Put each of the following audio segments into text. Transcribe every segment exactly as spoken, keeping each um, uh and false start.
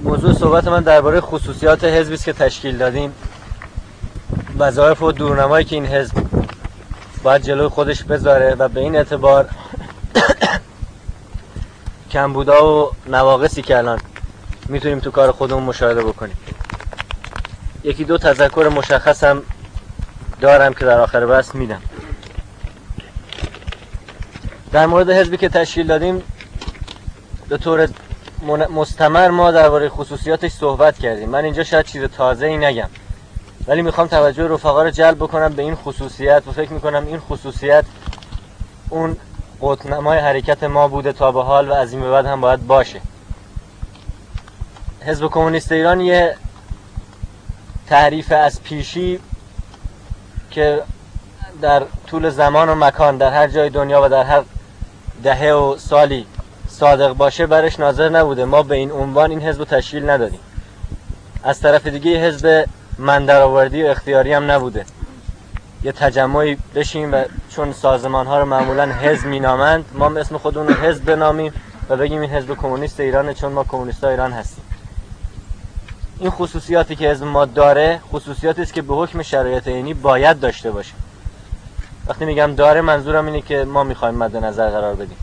موضوع صحبت من درباره خصوصیات حزبی است که تشکیل دادیم، وظایف و دورنمایی که این حزب باید جلوی خودش بذاره و به این اعتبار کمبودا و نواقصی که الان میتونیم تو کار خودمون مشاهده بکنیم. یکی دو تذکر مشخصم دارم که در آخر بحث میدم. در مورد حزبی که تشکیل دادیم به طور مستمر ما درباره خصوصیاتش صحبت کردیم. من اینجا شاید چیز تازه‌ای نگم، ولی میخوام توجه رفقا رو جلب بکنم به این خصوصیت و فکر میکنم این خصوصیت اون قطب‌نمای حرکت ما بوده تا به حال و از این به بعد هم باید باشه. حزب کمونیست ایران یه تعریف از پیشی که در طول زمان و مکان در هر جای دنیا و در هر دهه و سالی صادق باشه برش ناظر نبوده. ما به این عنوان این حزب تشکیل ندادیم. از طرف دیگه حزب من درآوردی و اختیاری هم نبوده. یه تجمعی بشیم و چون سازمان ها رو معمولا حزب مینامند، ما اسم خودمون رو حزب بنامیم و بگیم این حزب کمونیست ایرانه چون ما کمونیستای ایران هستیم. این خصوصیاتی که حزب ما داره خصوصیاتی است که به حکم شرایط عینی باید داشته باشه. وقتی میگم داره منظورم اینه که ما میخوایم مد نظر قرار بدیم.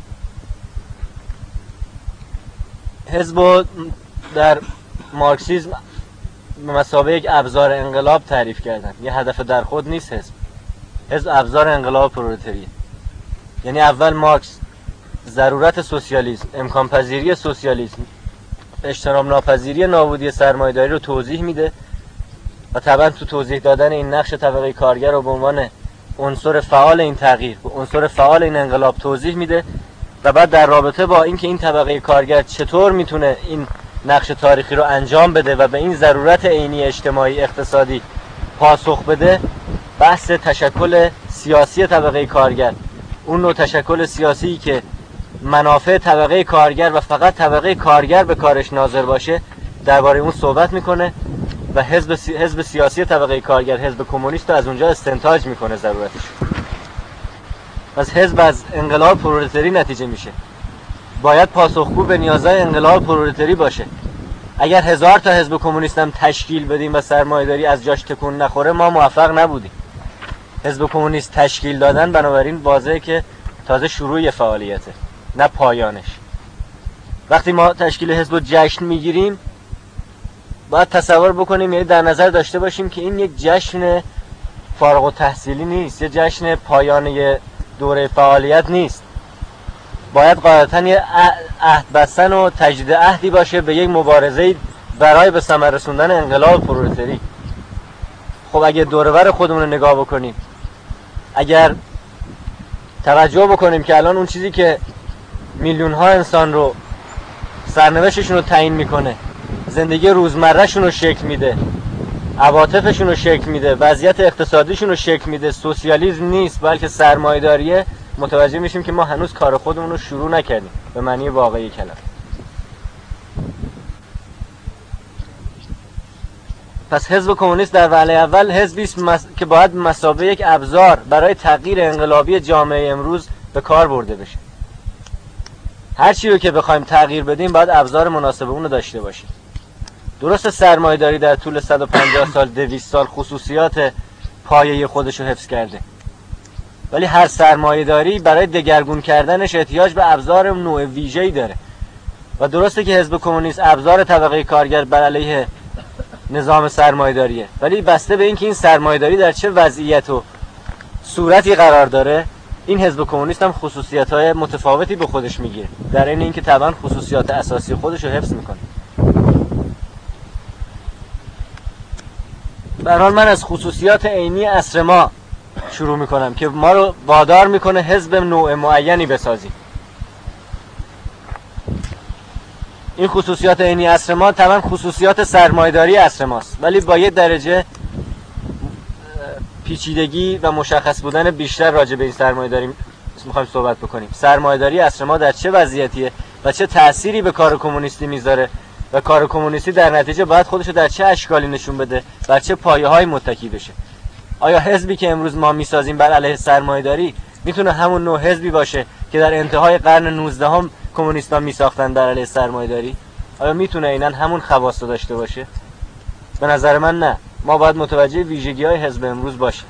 حزب در مارکسیسم به مثابه یک ابزار انقلاب تعریف کردن. یه هدف در خود نیست حزب. حزب ابزار انقلاب پرولتاریه. یعنی اول مارکس ضرورت سوسیالیسم، امکان پذیری سوسیالیسم، اجتناب ناپذیری نابودی سرمایه‌داری رو توضیح میده و طبعا تو توضیح دادن این نقش طبقه کارگر رو به عنوان عنصر فعال این تغییر، عنصر فعال این انقلاب توضیح میده و بعد در رابطه با اینکه این طبقه کارگر چطور میتونه این نقش تاریخی رو انجام بده و به این ضرورت عینی اجتماعی اقتصادی پاسخ بده، بحث تشکل سیاسی طبقه کارگر، اون نوع تشکل سیاسی که منافع طبقه کارگر و فقط طبقه کارگر به کارش ناظر باشه، درباره اون صحبت میکنه و حزب سی... حزب سیاسی طبقه کارگر، حزب کمونیست رو از اونجا استنتاج میکنه ضرورتش. پس حزب از انقلاب پرولتاری نتیجه میشه. باید پاسخگو به نیازهای انقلاب پرولتاری باشه. اگر هزار تا حزب کمونیست هم تشکیل بدیم و سرمایه‌داری از جاش تکون نخوره، ما موفق نبودیم. حزب کمونیست تشکیل دادن بنابراین واضحه که تازه شروع فعالیته، نه پایانش. وقتی ما تشکیل حزب رو جشن میگیریم، باید تصور بکنیم، یعنی در نظر داشته باشیم که این یک جشن فارغ التحصیلی نیست، یک جشن پایان دوره فعالیت نیست. باید قاعدتاً یه عهد بستن و تجدید عهدی باشه به یک مبارزه برای به ثمر رسوندن انقلاب پرولتاری. خب اگه دور و بر خودمون رو نگاه بکنیم، اگر توجه بکنیم که الان اون چیزی که میلیون ها انسان رو سرنوشتشون رو تعیین میکنه، زندگی روزمرهشون رو شکل میده، عواطفشون رو شکل میده، وضعیت اقتصادیشون رو شکل میده، سوسیالیسم نیست بلکه سرمایه‌داریه، متوجه میشیم که ما هنوز کار خودمون رو شروع نکردیم به معنی واقعی کلمه. پس حزب کمونیست در وهله اول حزبی است مس... که باید مثابه یک ابزار برای تغییر انقلابی جامعه امروز به کار برده بشه. هر چی رو که بخوایم تغییر بدیم باید ابزار مناسب اون رو داشته باشیم. درست سرمایه‌داری در طول صد و پنجاه سال، دویست سال خصوصیات پایه‌ای خودش رو حفظ کرده، ولی هر سرمایه‌داری برای دگرگون کردنش احتیاج به ابزار نوع ویژه‌ای داره و درسته که حزب کمونیست ابزار طبقه کارگر بر علیه نظام سرمایه‌داریه، ولی بسته به اینکه این سرمایه‌داری در چه وضعیت و صورتی قرار داره، این حزب کمونیست هم خصوصیت‌های متفاوتی به خودش میگیره، در این اینکه طبعا خصوصیات اساسی خودش رو حفظ میکنه. به هر حال من از خصوصیات عینی عصر ما شروع میکنم که ما رو وادار میکنه حزب نوع معینی بسازیم. این خصوصیات عینی عصر ما طبعا خصوصیات سرمایه‌داری عصر ماست، ولی با یه درجه پیچیدگی و مشخص بودن بیشتر راجع به این سرمایه‌داری میخوایم صحبت بکنیم. سرمایه‌داری عصر ما در چه وضعیتیه و چه تأثیری به کار کمونیستی میذاره و کار کمونیستی در نتیجه باید خودشو در چه اشکالی نشون بده، بر چه پایه‌های متکی بشه. آیا حزبی که امروز ما میسازیم بر علیه سرمایه‌داری میتونه همون نوع حزبی باشه که در انتهای قرن نوزدهم کمونیست‌ها میساختن بر علیه سرمایه‌داری؟ آیا میتونه اینن همون خواص رو داشته باشه؟ به نظر من نه. ما باید متوجه ویژگی های حزب امروز باشیم.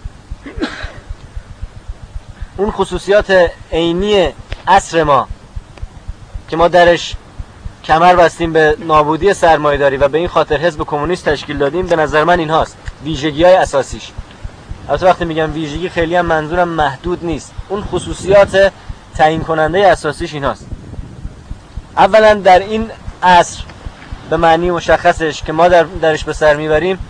اون خصوصیات عینی عصر ما که ما درش کمر بستیم به نابودی سرمایه‌داری و به این خاطر حزب کمونیست تشکیل دادیم، به نظر من این هاست ویژگی های اساسیش. البته وقتی میگم ویژگی خیلی هم منظورم محدود نیست، اون خصوصیات تعیین کننده اساسیش این هاست. اولا در این عصر به معنی مشخصش که ما در درش به سر میبریم،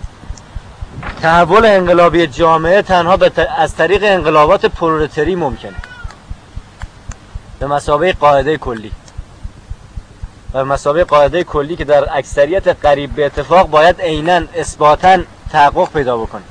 تحول انقلابی جامعه تنها به ت... از طریق انقلابات پرولتری ممکنه، به مثابه قاعده کلی و به مثابه قاعده کلی که در اکثریت قریب به اتفاق باید عیناً اثباتاً تحقق پیدا بکنه.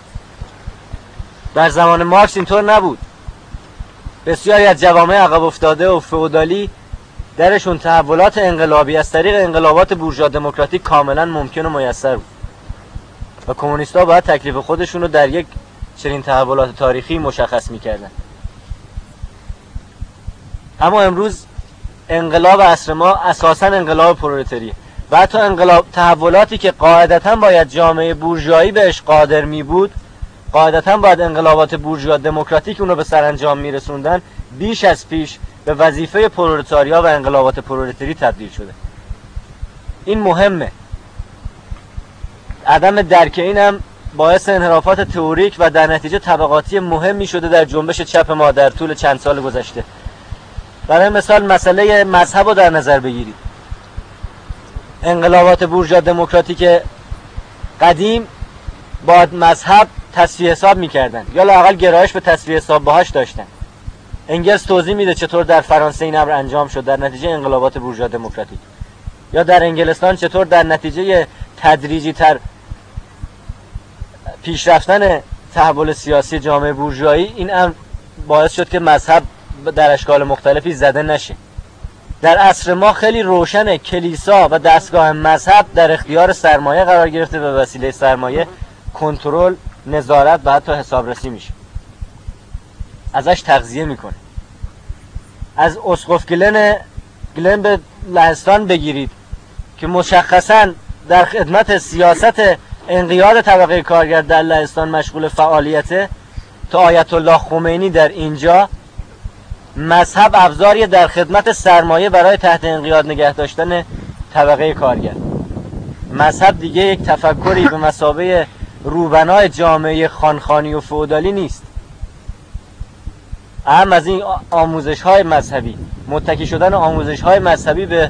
در زمان مارکس اینطور نبود. بسیاری از جوامع عقب افتاده و فئودالی درشون تحولات انقلابی از طریق انقلابات بورژوا دموکراتیک کاملا ممکن و میسر بود و کمونیست‌ها باید تکلیف خودشون رو در یک چنین تحولات تاریخی مشخص می‌کردن. اما امروز انقلاب عصر ما اساساً انقلاب پرولتریه و حتی انقلاب تحولاتی که قاعدتاً باید جامعه بورژوایی بهش قادر می بود، قاعدتاً باید انقلابات بورژوا دموکراتیک اون رو به سرانجام میرسوندن، بیش از پیش به وظیفه پرولتاریا و انقلابات پرولتری تبدیل شده. این مهمه. عدم درک این هم باعث انحرافات تئوریک و در نتیجه طبقاتی مهمی شده در جنبش چپ ما در طول چند سال گذشته. برای مثال مسئله مذهب رو در نظر بگیرید. انقلابات بورژوا دموکراتیک قدیم با مذهب تصفیه حساب میکردن یا لااقل گرایش به تصفیه حساب باهاش داشتن. انگلس توضیح میده چطور در فرانسه این امر انجام شد در نتیجه انقلابات بورژوا دموکراتیک، یا در انگلستان چطور در نتیجه تدریجی تر پیشرفتن تحول سیاسی جامعه بورژوایی این امر باعث شد که مذهب در اشکال مختلفی زده نشه. در عصر ما خیلی روشنه کلیسا و دستگاه مذهب در اختیار سرمایه قرار گرفته و به وسیله سرمایه کنترل، نظارت و حتی حسابرسی میشه، ازش تغذیه میکنه. از اسقف گلن گلن به لهستان بگیرید که مشخصاً در خدمت سیاست انقیاد طبقه کارگر در لهستان مشغول فعالیته، تا آیت الله خمینی در اینجا مذهب ابزاری در خدمت سرمایه برای تحت انقیاد نگه داشتن طبقه کارگر. مذهب دیگه یک تفکری به مثابه روبنای جامعه خانخانی و فئودالی نیست. اهم از این آموزش های مذهبی، متکی شدن آموزش های مذهبی به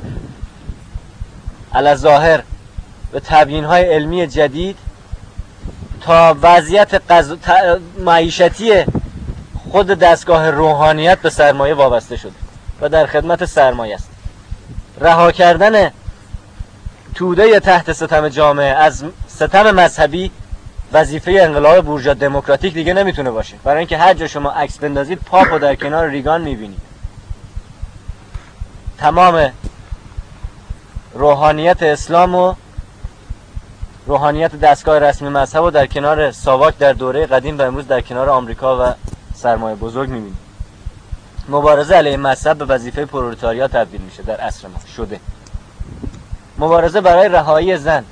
علاظاهر به تبیین های علمی جدید تا وضعیت قض... ت... معیشتی خود دستگاه روحانیت به سرمایه وابسته شده و در خدمت سرمایه است. رها کردن توده تحت ستم جامعه از ستم مذهبی وظیفه انقلاب بورژوا دموکراتیک دیگه نمیتونه باشه، برای اینکه هر جا شما عکس بندازید پاپو در کنار ریگان میبینید. تمام روحانیت اسلام و روحانیت دستگاه رسمی مذهب و در کنار ساواک در دوره قدیم و امروز در کنار آمریکا و سرمایه بزرگ میبینید. مبارزه علیه مذهب به وظیفه پرولتاریا تبدیل میشه در عصر ما شده. مبارزه برای رهایی زن.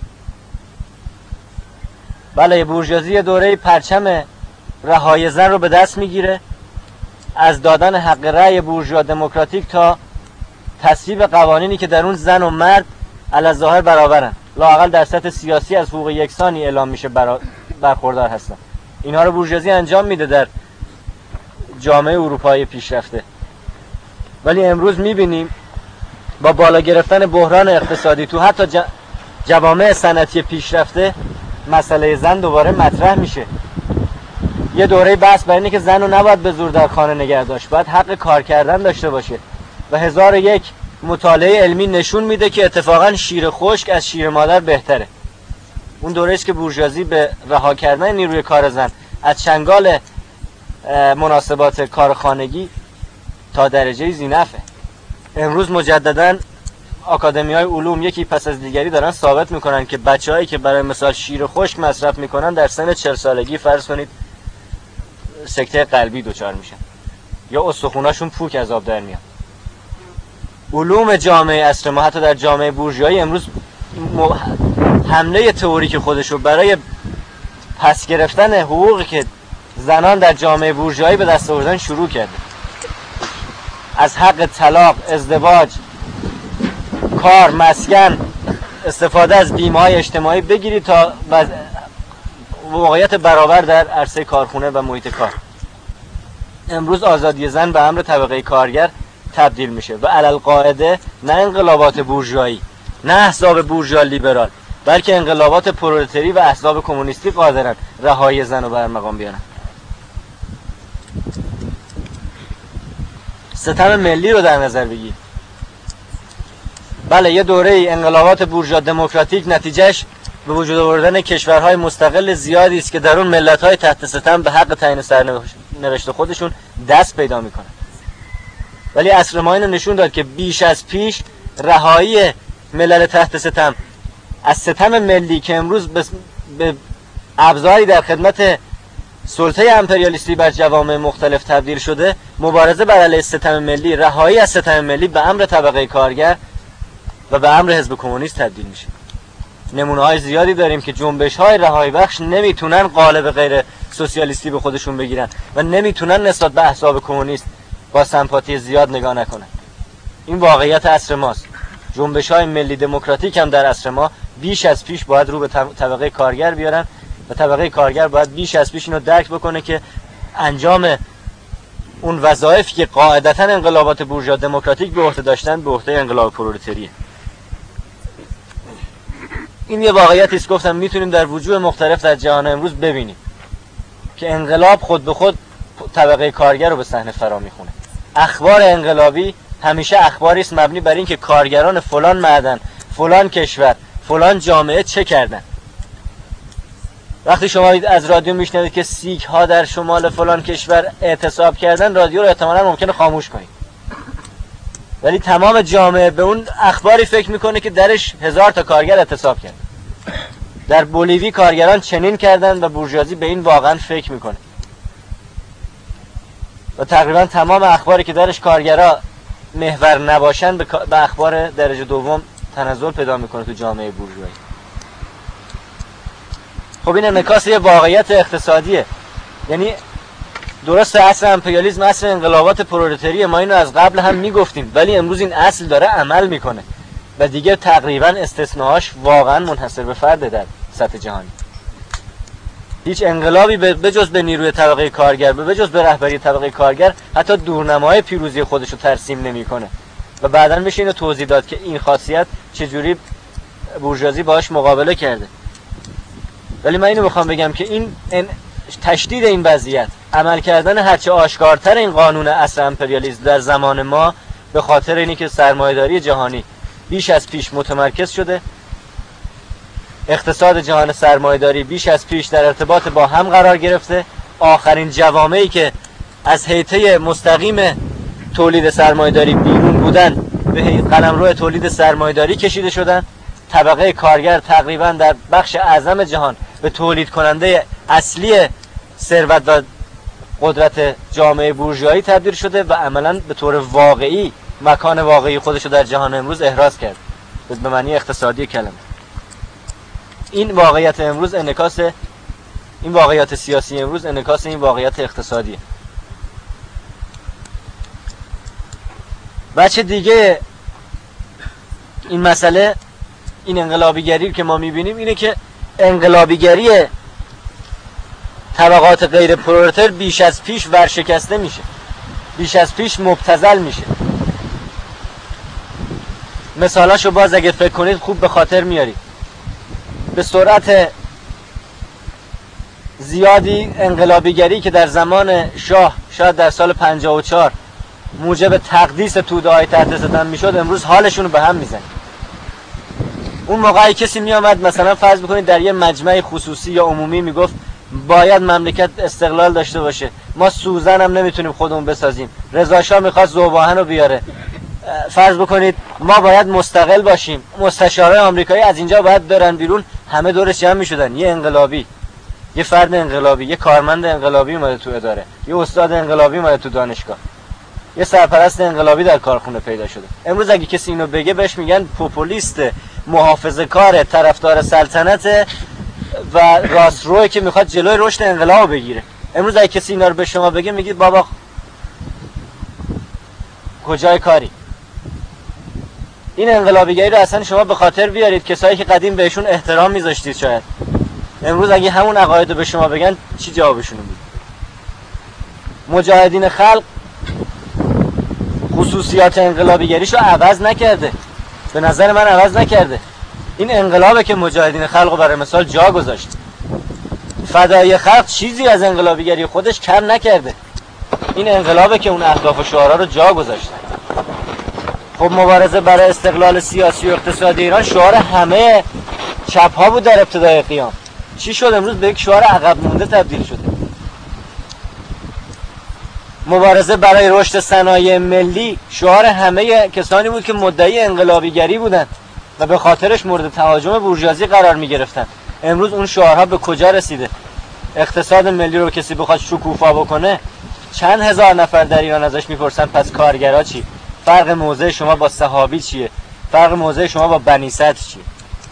بله، بورژوازی دوره پرچم رهایی زن رو به دست میگیره، از دادن حق رأی بورژوا دموکراتیک تا تصویب قوانینی که در اون زن و مرد علی‌الظاهر برابرن، لااقل در سطح سیاسی از حقوق یکسانی اعلام میشه برا... برخوردار هستن. اینها رو بورژوازی انجام میده در جامعه اروپایی پیشرفته. ولی امروز میبینیم با بالا گرفتن بحران اقتصادی تو حتی ج... جوامع صنعتی پیشرفته مسئله زن دوباره مطرح میشه. یه دوره بحث بر اینه که زن رو نباید به زور در خانه نگه داشت، باید حق کار کردن داشته باشه و هزار و یک مطالعه علمی نشون میده که اتفاقا شیر خشک از شیر مادر بهتره. اون دوره است که بورژوازی به رها کردن نیروی کار زن از چنگال مناسبات کار خانگی تا درجه زینفه. امروز مجددا آکادمی‌های علوم یکی پس از دیگری دارن ثابت میکنن که بچه‌هایی که برای مثال شیر خشک مصرف میکنن در سن چهل سالگی فرض کنید سکته قلبی دچار میشن یا استخوناشون پوک از آب در میاد. علوم جامعه عصر ما، حتی در جامعه بورژوایی امروز حمله تئوریک خودشو برای پس گرفتن حقوقی که زنان در جامعه بورژوایی به دست آوردن شروع کرده. از حق طلاق، ازدواج، کار، مسکن، استفاده از بیمه‌های اجتماعی بگیرید تا واقعیت برابر در عرصه کارخونه و محیط کار. امروز آزادی زن به امر طبقه کارگر تبدیل میشه و علل قاعده نه انقلابات بورژوایی، نه احزاب بورژوا لیبرال، بلکه انقلابات پرولتری و احزاب کمونیستی قادرن رهایی زن رو بر مقام بیارن. ستم ملی رو در نظر بگیر. بله یه دوره انقلابات بورژوا دموکراتیک نتیجهش به وجود آوردن کشورهای مستقل زیادی است که در اون ملت‌های تحت ستم به حق تعیین سرنوشت خودشون دست پیدا میکنن. ولی عصر ما اینو نشون داد که بیش از پیش رهایی ملل تحت ستم از ستم ملی که امروز به ابزاری در خدمت سلطه امپریالیستی بر جوامع مختلف تبدیل شده، مبارزه بر علیه ستم ملی، رهایی از ستم ملی به امر طبقه کارگر و به امر حزب کمونیست تبدیل میشه. نمونه های زیادی داریم که جنبش های رهایی بخش نمیتونن قالب غیر سوسیالیستی به خودشون بگیرن و نمیتونن نسبت به احزاب کمونیست با سمپاتی زیاد نگاه نکنن. این واقعیت عصر ماست. جنبش های ملی دموکراتیک هم در عصر ما بیش از پیش باید رو به طبقه کارگر بیارن و طبقه کارگر باید بیش از پیش اینو درک بکنه که انجام اون وظایفی که قاعدتاً انقلابات بورژوا دموکراتیک به عهده داشتن به عهده انقلاب پرولتریه. این یه واقعیتی است گفتم میتونیم در وجوه مختلف در جهان امروز ببینیم که انقلاب خود به خود طبقه کارگر رو به صحنه فرا میخونه. اخبار انقلابی همیشه اخباری است مبنی بر این که کارگران فلان معدن، فلان کشور، فلان جامعه چه کردن. وقتی شما از رادیو میشنوید که سیک ها در شمال فلان کشور اعتصاب کردن، رادیو رو احتمالاً ممکنه خاموش کنید. ولی تمام جامعه به اون اخباری فکر میکنه که درش هزار تا کارگر اعتصاب کرد. در بولیوی کارگران چنین کردن و بورژوازی به این واقعا فکر میکنه. و تقریبا تمام اخباری که درش کارگرها محور نباشن به اخبار درجه دوم تنزل پیدا میکنه تو جامعه بورژوایی. خب این انعکاس یه واقعیت اقتصادیه. یعنی درست عصر امپریالیسم عصر انقلابات پرولتری، ما اینو از قبل هم میگفتیم، ولی امروز این اصل داره عمل میکنه و دیگه تقریبا استثناءاش واقعا منحصر به فرده در سطح جهانی. هیچ انقلابی به جز به نیروی طبقه کارگر، به جز به رهبری طبقه کارگر، حتی دورنمای پیروزی خودشو ترسیم نمیکنه و بعداً میشه اینو توضیح داد که این خاصیت چجوری بورژوازی باهاش مقابله کرده. ولی من اینو میخوام بگم که این تشدید این وضعیت، عمل کردن هرچه آشکارتر این قانون عصر امپریالیسم در زمان ما به خاطر اینی که سرمایه‌داری جهانی بیش از پیش متمرکز شده، اقتصاد جهان سرمایه‌داری بیش از پیش در ارتباط با هم قرار گرفته، آخرین جوامعی که از حیطه مستقیم تولید سرمایه‌داری بیرون بودن به قلمرو تولید سرمایه‌داری کشیده شدن، طبقه کارگر تقریبا در بخش اعظم جهان به تولید کننده اصلی ثروت و قدرت جامعه بورژوایی تبدیل شده و عملاً به طور واقعی مکان واقعی خودش رو در جهان امروز احراز کرد به معنی اقتصادی کلمه. این واقعیت امروز انعکاس این واقعیت سیاسی امروز انعکاس این واقعیت اقتصادیه. بچه دیگه این مسئله، این انقلابیگری که ما میبینیم اینه که انقلابیگری طبقات غیر پرولتر بیش از پیش ورشکسته میشه، بیش از پیش مبتذل میشه. مثالاشو باز اگه فکر کنید خوب به خاطر میارید. به سرعت زیادی انقلابیگری که در زمان شاه شاید در سال پنجاه و چهار موجب تقدیس توده‌های تحت ستم میشد، امروز حالشون رو به هم میزنه. اون موقعی کسی میامد مثلا فرض بکنید در یه مجمع خصوصی یا عمومی میگفت باید مملکت استقلال داشته باشه، ما سوزن هم نمیتونیم خودمون بسازیم، رضا شاه میخواد ذوباهن رو بیاره، فرض بکنید ما باید مستقل باشیم، مستشارای آمریکایی از اینجا باید برن بیرون، همه دورش جمع میشدن. یه انقلابی، یه فرد انقلابی، یه کارمند انقلابی اومده تو اداره، یه استاد انقلابی اومده تو دانشگاه، یه سرپرست انقلابی در کارخونه پیدا شده. امروز اگه کسی اینو بگه بهش میگن پوپولیست، محافظه‌کار، طرفدار سلطنت و راستروی که میخواد جلوی رشد انقلاب بگیره. امروز اگه کسی اینا رو به شما بگه میگید بابا کجای کاری؟ این انقلابیگری رو اصلا شما به خاطر بیارید. کسایی که قدیم بهشون احترام میذاشتید شاید امروز اگه همون عقاید رو به شما بگن چی جوابشون میدید؟ مجاهدین خلق خصوصیات انقلابیگریشو عوض نکرده، به نظر من عوض نکرده. این انقلابه که مجاهدین خلق رو برای مثال جا گذاشت. فدای خلق چیزی از انقلابیگری خودش کم نکرده. این انقلابه که اون اهداف و شعارها رو جا گذاشت. خب مبارزه برای استقلال سیاسی و اقتصادی ایران شعار همه چپ ها بود در ابتدای قیام. چی شد امروز به یک شعار عقب مونده تبدیل شده؟ مبارزه برای رشد صنایع ملی شعار همه کسانی بود که مدعی انقلابیگری بودند و به خاطرش مورد تهاجم بورژوازی قرار می گرفتن. امروز اون شعارها به کجا رسیده؟ اقتصاد ملی رو کسی بخواد شکوفا بکنه چند هزار نفر در ایران ازش میپرسن پس کارگرا چی؟ فرق موضع شما با صحابی چیه؟ فرق موضع شما با بنی صدر چیه؟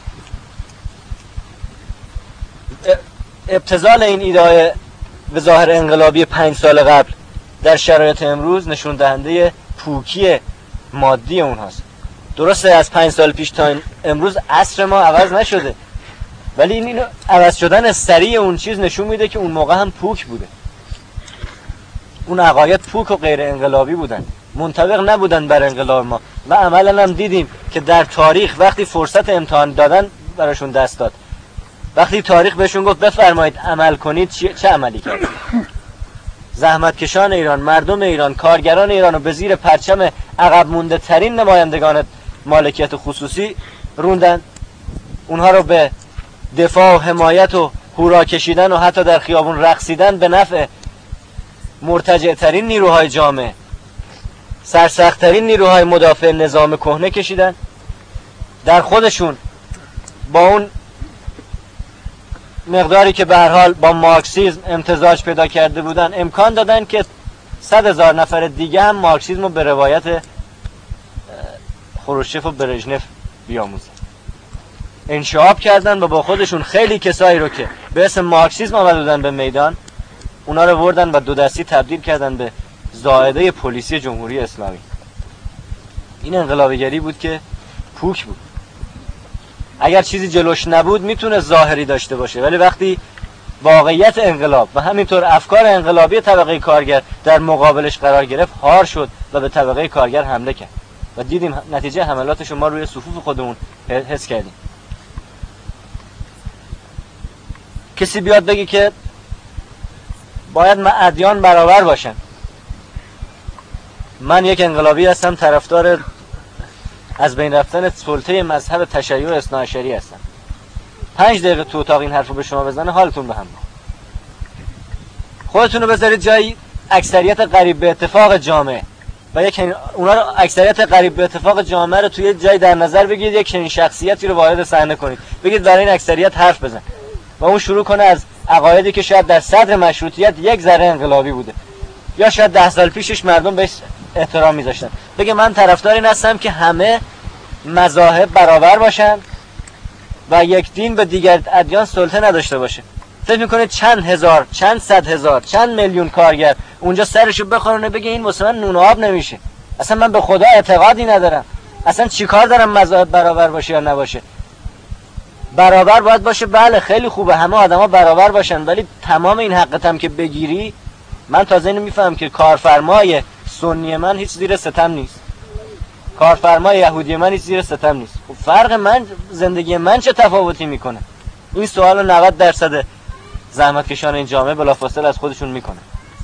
ابتذال این ایده به ظاهر انقلابی پنج سال قبل در شرایط امروز نشون دهنده پوکی مادی اونهاست. درسته از پنج سال پیش تا امروز عصر ما عوض نشده، ولی این اینو عوض شدن سریع اون چیز نشون میده که اون موقع هم پوک بوده. اون عقاید پوک و غیر انقلابی بودن، منطبق نبودن بر انقلاب ما و عملا هم دیدیم که در تاریخ وقتی فرصت امتحان دادن براشون دست داد، وقتی تاریخ بهشون گفت بفرمایید عمل کنید چه عملی کرد؟ زحمتکشان ایران، مردم ایران، کارگران ایران رو به زیر پرچم عقب مونده ترین نمایندگان مالکیت خصوصی روندن. اونها رو به دفاع و حمایت و هورا کشیدن و حتی در خیابون رقصیدن به نفع مرتجع ترین نیروهای جامعه، سرسخت ترین نیروهای مدافع نظام کهنه کشیدن. در خودشون با اون مقداری که به هر حال با مارکسیسم امتزاج پیدا کرده بودن امکان دادن که صد هزار نفر دیگه هم مارکسیسم رو به روایت خروشچف و برژنف بیاموزن. انشعاب کردن و با خودشون خیلی کسایی رو که به اسم مارکسیسم آمده بودن به میدان اونا رو بردن و دو دستی تبدیل کردن به زائده پلیسی جمهوری اسلامی. این انقلابیگری بود که پوک بود. اگر چیزی جلوش نبود میتونه ظاهری داشته باشه، ولی وقتی واقعیت انقلاب و همینطور افکار انقلابی طبقه کارگر در مقابلش قرار گرفت هار شد و به طبقه کارگر حمله کرد و دیدیم نتیجه حملاتش ما روی صفوف خودمون حس کردیم. کسی بیاد بگه که باید ادیان برابر باشن، من یک انقلابی هستم، طرفدار از بین رفتن سلطه مذهب تشیع اثنا عشری هستم، پنج دقیقه تو اتاق این حرف رو به شما بزنه حالتون به هم میخوره. خودتون رو بذارید جای اکثریت قریب به اتفاق جامعه و یک اونا رو اکثریت قریب به اتفاق جامعه رو توی جای در نظر بگیرید، یک چنین شخصیتی رو وارد صحنه کنید، بگید برای این اکثریت حرف بزن و اون شروع کنه از عقایدی که شاید در صدر مشروطیت یک ذره انقلابی بوده یا شاید ده سال پیشش مردم بهش احترام میذاشتن، بگه من طرفدار این هستم که همه مذاهب برابر باشن و یک دین به دیگر ادیان سلطه نداشته باشه. فکر میکنه چند هزار، چند صد هزار، چند میلیون کارگر اونجا سرشو بخورونه بگه این واسه من نون و آب نمیشه، اصلا من به خدا اعتقادی ندارم، اصلا چیکار دارم مذاهب برابر باشه یا نباشه؟ برابر باید باشه، بله خیلی خوبه همه آدما برابر باشن، ولی تمام این حقت هم که بگیری، من تازه اینو میفهم که کارفرمای سنی من هیچ زیر ستم نیست، کارفرمای یهودی من هیچ زیر ستم نیست. خب فرق من زندگی من چه تفاوتی میکنه؟ این سوالو نود درصد زحمتکشان این جامعه بلافاصله از خودشون میکنه.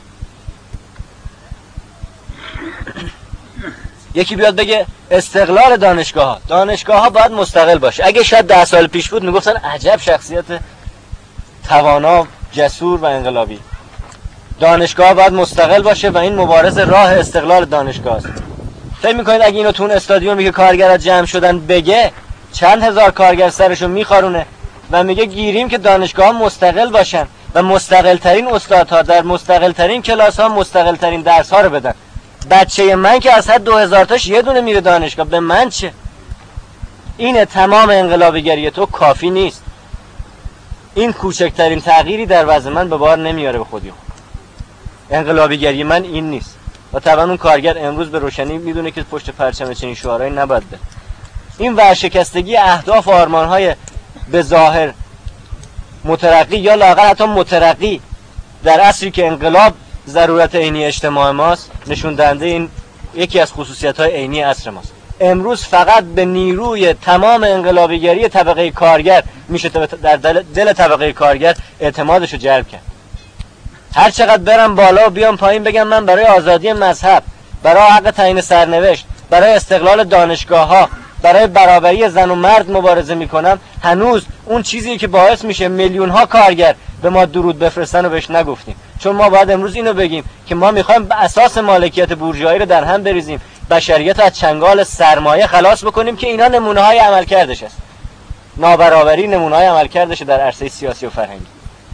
یکی بیاد بگه استقلال دانشگاه ها دانشگاه ها باید مستقل باشه. اگه شاید ده سال پیش بود میگفتن عجب شخصیت توانا، جسور و انقلابی. دانشگاه باید مستقل باشه و این مبارز راه استقلال دانشگاه است. فکر میکنید اگه اینو تو اون استادیومی که کارگرها جمع شدن بگه چند هزار کارگر سرشو میخارونه و میگه گیریم که دانشگاه ها مستقل باشن و مستقل ترین استادها در مستقل ترین کلاس ها مستقل ترین درس ها رو بدن، بچه من که از حد دو هزار تاش یه دونه میره دانشگاه، به من چه؟ اینه تمام انقلابیگری تو کافی نیست. این کوچکترین تغییری در وضع من به بار نمیاره به خودی. انقلابیگری من این نیست. و طبعا اون کارگر امروز به روشنی میدونه که پشت پرچم چنین شعارهایی نباید بره. این ورشکستگی اهداف و آرمان‌های به ظاهر مترقی یا لااقل حتی مترقی در عصری که انقلاب ضرورت عینی اجتماع ماست، نشون دهنده این یکی از خصوصیت‌های عینی عصر ماست. امروز فقط به نیروی تمام انقلابیگری طبقه کارگر میشه در دل, دل طبقه کارگر اعتمادش رو جلب کرد. هر چقدر برم بالا و بیام پایین بگم من برای آزادی مذهب، برای حق تعیین سرنوشت، برای استقلال دانشگاه‌ها، برای برابری زن و مرد مبارزه میکنم، هنوز اون چیزی که باعث میشه میلیون ها کارگر به ما درود بفرستن و بهش نگفتیم. چون ما باید امروز اینو بگیم که ما میخوایم به اساس مالکیت بورژوایی رو در هم بریزیم، بشریت از چنگال سرمایه خلاص بکنیم که اینا نمونه های عملکردش است. نابرابری نمونه های عملکردش در عرصه سیاسی و فرهنگی.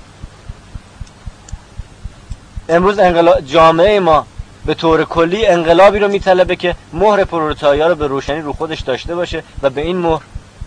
امروز انقلاب جامعه ما به طور کلی انقلابی رو میطلبه که مهر پرولتاریا رو به روشنی رو خودش داشته باشه و به این مهر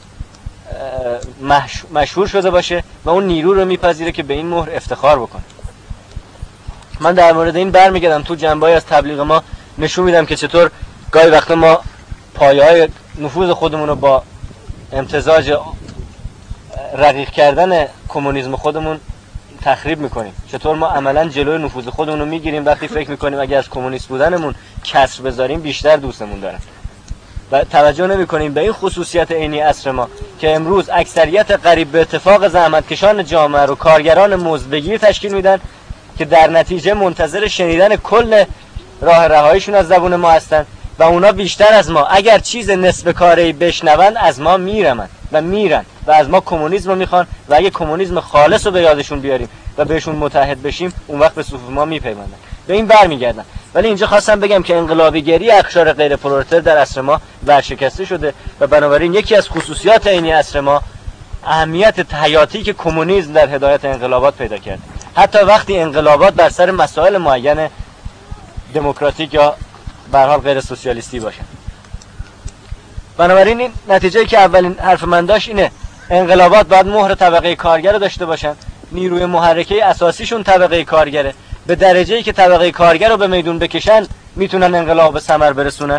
مشهور شده باشه و اون نیرو رو میپذیره که به این مهر افتخار بکنه. من در مورد این برمیگردم تو جنبه‌ای از تبلیغ ما نشون میدم که چطور گاهی وقتا ما پایه‌های نفوذ خودمون رو با امتزاج رقیق کردن کمونیسم خودمون تخریب میکنیم. چطور ما عملا جلوی نفوذ خودمون رو میگیریم وقتی فکر میکنیم اگه از کمونیست بودنمون کسر بذاریم بیشتر دوستمون دارن. و توجه نمیکنیم به این خصوصیت عینی عصر ما که امروز اکثریت قریب به اتفاق زحمتکشان جامعه رو کارگران مزدبگیر تشکیل میدن که در نتیجه منتظر شنیدن کل راه رهاییشون از زبون ما هستن و اونا بیشتر از ما اگر چیز نصف کاری بشنون از ما میرمن و میرن و از ما کمونیسم رو میخوان و اگه کمونیسم خالص رو به یادشون بیاریم و بهشون متحد بشیم اون وقت به صفوف ما میپیوندن. به این برمیگردن. ولی اینجا خواستم بگم که انقلابیگری اقشار غیر پرولتر در عصر ما ورشکسته شده و بنابراین یکی از خصوصیات عینی عصر ما اهمیت حیاتی که کمونیسم در هدایت انقلابات پیدا کرده. حتی وقتی انقلابات بر سر مسائل معین دموکراتیک یا به هر حال غیر سوسیالیستی باشن. بنابراین این نتیجه که اولین حرف من داشت اینه، انقلابات باید مهر طبقه کارگر رو داشته باشن، نیروی محرکه اساسیشون طبقه کارگره، به درجه‌ای که طبقه کارگر رو به میدون بکشن میتونن انقلاب به ثمر برسونن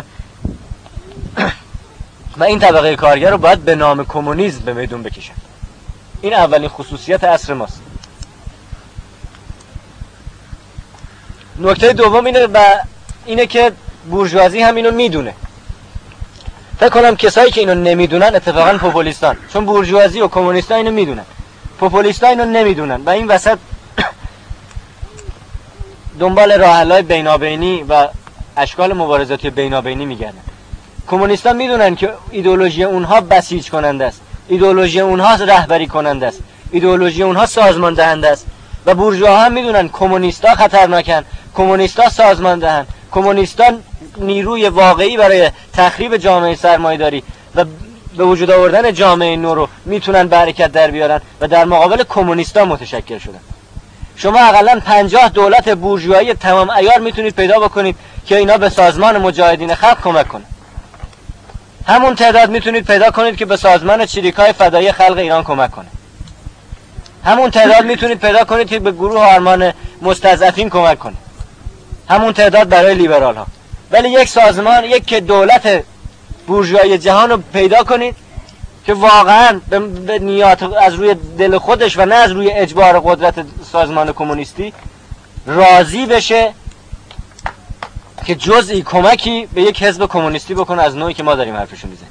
و این طبقه کارگر رو باید به نام کمونیسم به میدون بکشن. این اولین خصوصیت عصر ماست. نکته دوم اینه و اینه که بورژوازی هم اینو میدونه. فکر کنم کسایی که اینو نمیدونن اتفاقا پوپولیستان، چون بورژوازی و کمونیستا اینو میدونن، پوپولیستا اینو نمیدونن و این وسط دنبال راه‌حل‌های بینابینی و اشکال مبارزاتی بینابینی میگردن. کمونیستا میدونن که ایدئولوژی اونها بسیج کننده است، ایدئولوژی اونها رهبری کننده است، ایدئولوژی اونها سازمان دهنده است و بورژواها هم میدونن کمونیستا خطرناکن، کمونیستا سازمان دهن، کمونیستا نیروی واقعی برای تخریب جامعه سرمایه‌داری و به وجود آوردن جامعه نو رو میتونن به حرکت در بیارن و در مقابل کمونیستا متشکل شدن. شما حداقل پنجاه دولت بورژوایی تمام عیار میتونید پیدا بکنید که اینا به سازمان مجاهدین خلق کمک کنن. همون تعداد میتونید پیدا کنید که به سازمان چریکای فدایی خلق ایران کمک کنه. همون تعداد میتونید پیدا کنید که به گروه آرمان مستضعفین کمک کنه. همون تعداد برای لیبرال ها. ولی یک سازمان، یک دولت بورژوایی جهان رو پیدا کنید که واقعا به نیات از روی دل خودش و نه از روی اجبار قدرت سازمان کمونیستی راضی بشه که جزئی کمکی به یک حزب کمونیستی بکنه از نوعی که ما داریم حرفشون میزنیم.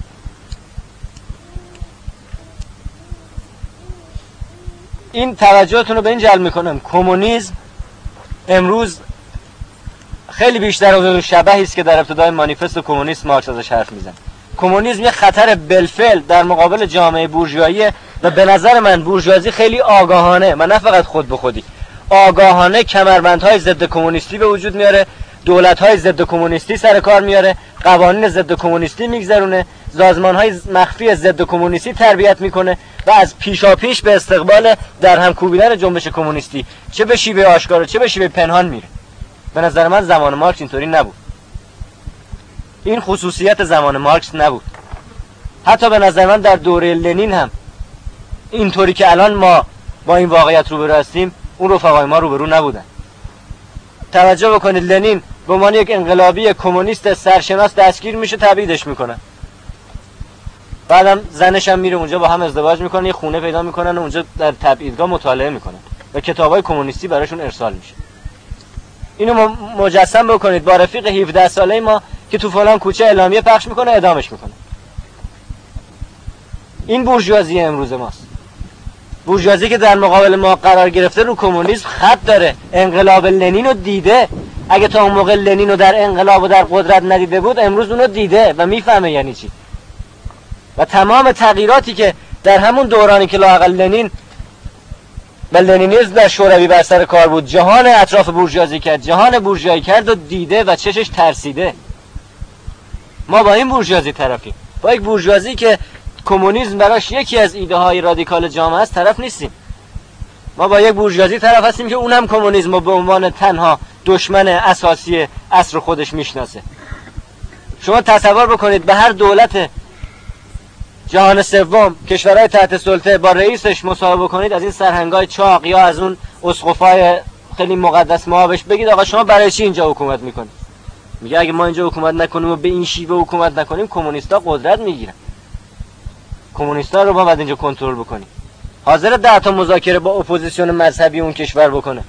این توجهتون رو به این جلب میکنم کمونیسم امروز خیلی بیشتر از اون شبحی است که در ابتدای مانیفست کمونیست مارکس ازش حرف میزنه. کمونیسم یه خطر بالفعل در مقابل جامعه بورژوایی و به نظر من بورژوازی خیلی آگاهانه، من نه فقط خود به خودی، آگاهانه کمربندهای ضد کمونیستی به وجود میاره، دولت‌های ضد کمونیستی سر کار میاره، قوانین ضد کمونیستی میگذرونه، سازمان‌های مخفی ضد کمونیستی تربیت میکنه و از پیشاپیش به استقبال در هم کوبیدن جنبش کمونیستی چه به شیوه آشکار چه به شیوه پنهان میره. به نظر من زمان مارکس اینطوری نبود. این خصوصیت زمان مارکس نبود. حتی به نظر من در دوره لنین هم اینطوری که الان ما با این واقعیت روبرو هستیم، اون رفقای ما روبرو نبودن. توجه بکنید، لنین به عنوان یک انقلابی کمونیست سرشناس دستگیر میشه، تبعیدش میکنن. بعدم زنش هم میره اونجا، با هم ازدواج میکنن، یه خونه پیدا میکنن و اونجا در تبعیدگاه مطالعه میکنن و کتابای کمونیستی براشون ارسال میشه. اینو مجسم بکنید با رفیق هفده ساله ما که تو فلان کوچه اعلامیه پخش میکنه، اعدامش میکنه. این بورژوازی امروز ماست. بورژوازی که در مقابل ما قرار گرفته، رو کمونیسم خط داره. انقلاب لنین رو دیده. اگه تا اون موقع لنین رو در انقلاب و در قدرت ندیده بود، امروز اونو دیده و میفهمه یعنی چی. و تمام تغییراتی که در همون دورانی که لااقل لنین و لنینیسم در شوروی بر سر کار بود، جهان اطراف بورژوازی کرد، جهان بورژوایی کرد و دیده و چشش ترسیده. ما با این بورژوازی طرفیم، با یک بورژوازی که کمونیسم براش یکی از ایده های رادیکال جامعه است طرف نیستیم. ما با یک بورژوازی طرف هستیم که اونم کمونیسم رو به عنوان تنها دشمن اساسی عصر خودش میشناسه. شما تصور بکنید به هر دولت جهان سوم، کشورهای تحت سلطه، با رئیسش مصاحبه کنید، از این سرهنگای چاق یا از اون اسقفای خیلی مقدس مآبش بگید آقا شما برای چی اینجا حکومت میکنید؟ میگه اگه ما اینجا حکومت نکنیم و به این شیوه حکومت نکنیم، کمونیستا قدرت میگیرن. کمونیستا رو ما باید اینجا کنترل بکنیم. حاضر ده تا مذاکره با اپوزیسیون مذهبی اون کشور بکنه.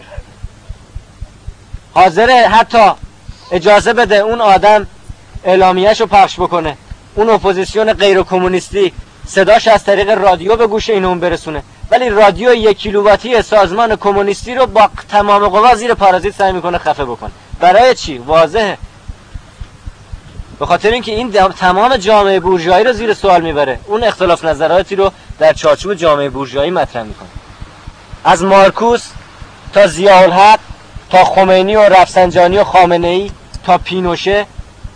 حاضر حتی اجازه بده اون آدم اعلامیه‌اش رو پخش بکنه، اون اپوزیسیون غیر کمونیستی صداش از طریق رادیو به گوش اینو اون برسونه، ولی رادیو یک کیلوواتی سازمان کمونیستی رو با تمام قوا زیر پارازیت سعی میکنه خفه بکنه. برای چی؟ واضحه. به خاطر اینکه این تمام جامعه بورژوایی رو زیر سوال میبره. اون اختلاف نظراتی رو در چارچوب جامعه بورژوایی مطرح میکنه. از مارکوس تا ضیاءالحق تا خمینی و رفسنجانی و خامنه‌ای تا پینوشه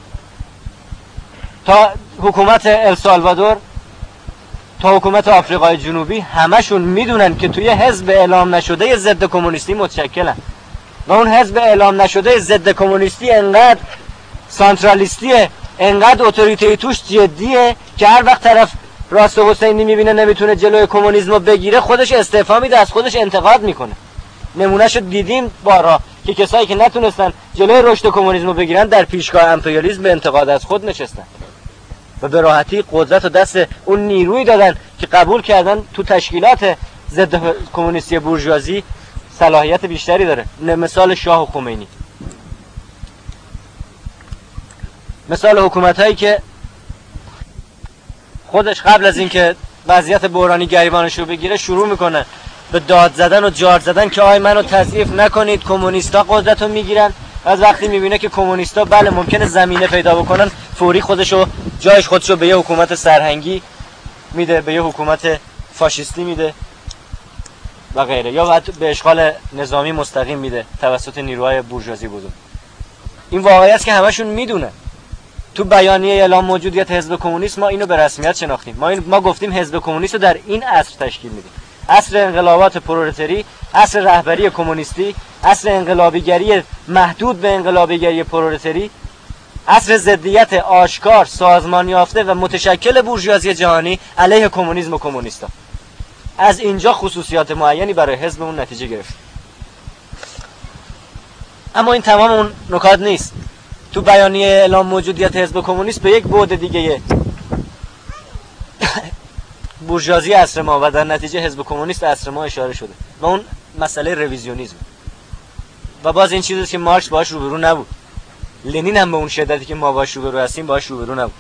تا حکومت السالوادور تا حکومت آفریقای جنوبی، همشون میدونن که توی حزب اعلام نشده ضد کمونیستی متشکلن و اون حزب اعلام نشده ضد کمونیستی انقدر سانترالیستیه، انقدر اتوریته توش جدیه که هر وقت طرف راست حسینی میبینه نمیتونه جلوی کمونیسم رو بگیره، خودش استعفا میده، از خودش انتقاد میکنه. نمونهشو دیدیم بارها که کسایی که نتونستن جلوی رشد کمونیسم رو بگیرن در پیشگاه امپریالیسم به انتقاد از خود نشستن و به راحتی قدرت و دست اون نیرویی دادن که قبول کردن تو تشکیلات ضد کمونیستی بورژوازی صلاحیت بیشتری داره. مثال شاه و خمینی، مثال حکومت هایی که خودش قبل از اینکه وضعیت بحرانی گریبانش رو بگیره شروع میکنن به داد زدن و جار زدن که آی منو تضعیف نکنید، کمونیستا قدرت رو میگیرن. از وقتی میبینه که کمونیستا بله ممکنه زمینه پیدا بکنن، فوری خودشو جایش خودشو به یه حکومت سرهنگی میده، به یه حکومت فاشیستی میده و غیره، یا حتی به اشغال نظامی مستقیم میده توسط نیروهای بورژوازی بزرگ. این واقعیت است که همشون میدونن. تو بیانیه اعلام موجودیت حزب کمونیست ما اینو به رسمیت شناختیم. ما این ما گفتیم حزب کمونیست رو در این عصر تشکیل میدیم. عصر انقلابات پرولتاری، عصر رهبری کمونیستی، عصر انقلابیگری محدود به انقلابیگری پرولتاری، عصر ضدیت آشکار سازمان یافته و متشکل بورژوازی جهانی علیه کمونیسم و کمونیستا. از اینجا خصوصیات معینی برای حزبمون نتیجه گرفت. اما این تمام اون نکات نیست. تو بیانیه اعلام موجودیت حزب کمونیست به یک بعد دیگه بورژوازی عصر ما و در نتیجه حزب کمونیست عصر ما اشاره شده و اون مسئله رویزیونیسم. و باز این چیزی که مارکس باهاش روبرو نبود. لنین هم به اون شدتی که ما باهاش روبرو هستیم باهاش روبرو نبود.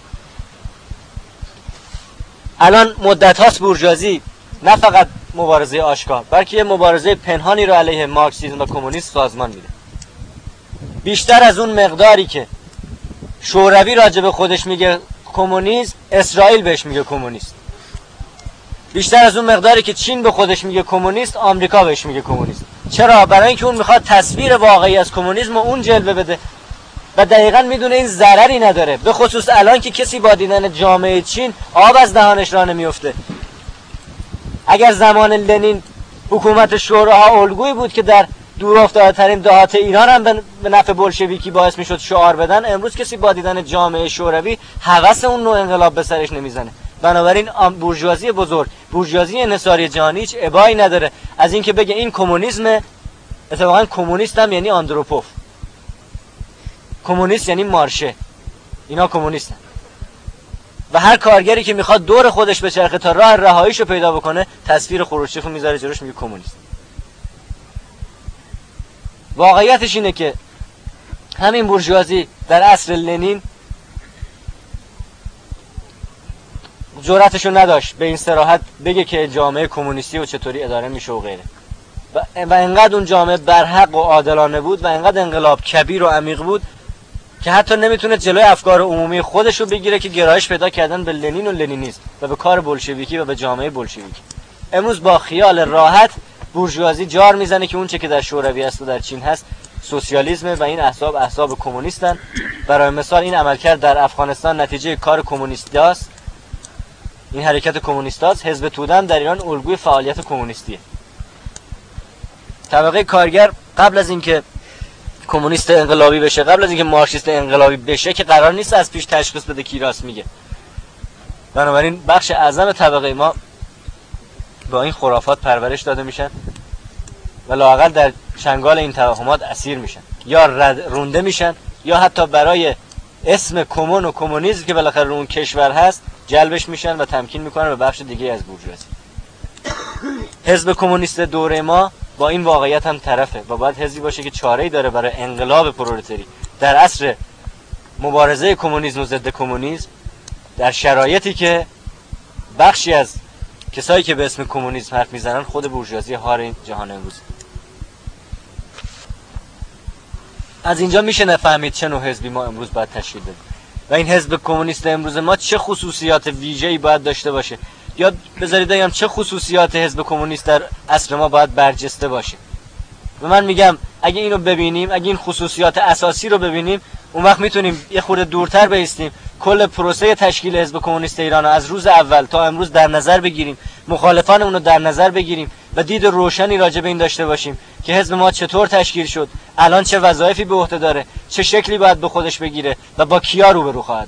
الان مدت هاست بورژوازی نه فقط مبارزه آشکار بلکه یه مبارزه پنهانی رو علیه مارکسیسم و کمونیسم سازمان میده. بیشتر از اون مقداری که شوروی راجع به خودش میگه کمونیسم، اسرائیل بهش میگه کمونیست. بیشتر از اون مقداری که چین به خودش میگه کمونیست، آمریکا بهش میگه کمونیست. چرا؟ برای اینکه اون میخواد تصویر واقعی از کمونیسم رو اون جلوه بده و دقیقاً میدونه این ضرری نداره، به خصوص الان که کسی با دیدن جامعه چین آب از دهانش راه نمیفته. اگر زمان لنین حکومت شوراها الگویی بود که در دور افتاده ترین دهات ایران هم به نفع بولشویکی باعث میشد شعار بدن، امروز کسی با دیدن جامعه شوروی هوس اون نوع انقلاب به سرش نمیزنه. بنابراین بورژوازی بزرگ، بورژوازی انحصاری جهانی هیچ ابایی نداره از اینکه بگه این کمونیسم. اتفاقا کمونیست هم یعنی آندروپوف، کمونیست یعنی مارشه، اینا کمونیستن. و هر کارگری که میخواد دور خودش بچرخه تا راه رهاییشو پیدا بکنه، تصویر خروشچف میذاره جلوش، میگه کمونیست. واقعیتش اینه که همین بورژوازی در عصر لنین جرأتشو نداشت به این صراحت بگه که جامعه کمونیستی و چطوری اداره میشه و غیره. و انقدر اون جامعه برحق و عادلانه بود و انقدر انقلاب کبیر و عمیق بود که حتی نمیتونه جلوی افکار عمومی خودش رو بگیره که گرایش پیدا کردن به لنین و لنینیسم و به کار بولشویکی و به جامعه بولشویکی. امروز با خیال راحت بورژوازی جار میزنه که اون چه که در شوروی است و در چین هست سوسیالیسم و این احزاب احزاب کمونیستن. برای مثال این عملکرد در افغانستان نتیجه کار کمونیستاست، این حرکت کمونیستاست. حزب توده در ایران الگوی فعالیت کمونیستیه. طبقه کارگر قبل از اینکه کمونیست انقلابی بشه، قبل از اینکه مارکسیست انقلابی بشه، که قرار نیست از پیش تشخیص بده کی راست میگه. بنابراین بخش اعظم طبقه ما با این خرافات پرورش داده میشن و لااقل در چنگال این توهمات اسیر میشن، یا رد رونده میشن، یا حتی برای اسم کمون و کمونیسم که بالاخره رو اون کشور هست جلبش میشن و تمکین میکنن به بخش دیگه از بورژوازی. حزب کمونیست دوره ما با این واقعیت هم طرفه و باید حزبی باشه که چاره‌ای داره برای انقلاب پرولتاری در عصر مبارزه کمونیسم و ضد کمونیسم، در شرایطی که بخشی از کسایی که به اسم کمونیسم حرف میزنن خود بورژوازی هار این جهان امروز. از اینجا میشه نفهمید چه نوع حزبی ما امروز باید تشکیل بدیم و این حزب کمونیست امروز ما چه خصوصیات ویژه‌ای باید داشته باشه، یا بذارید بگم چه خصوصیات حزب کمونیست در عصر ما باید برجسته باشه. و من میگم اگه اینو ببینیم، اگه این خصوصیات اساسی رو ببینیم، اون وقت میتونیم یه خورده دورتر بایستیم، کل پروسه تشکیل حزب کمونیست ایران از روز اول تا امروز در نظر بگیریم، مخالفان اون رو در نظر بگیریم و دید روشنی راجع به این داشته باشیم که حزب ما چطور تشکیل شد، الان چه وظایفی به عهده داره، چه شکلی باید به خودش بگیره و با کیا روبرو خواهد.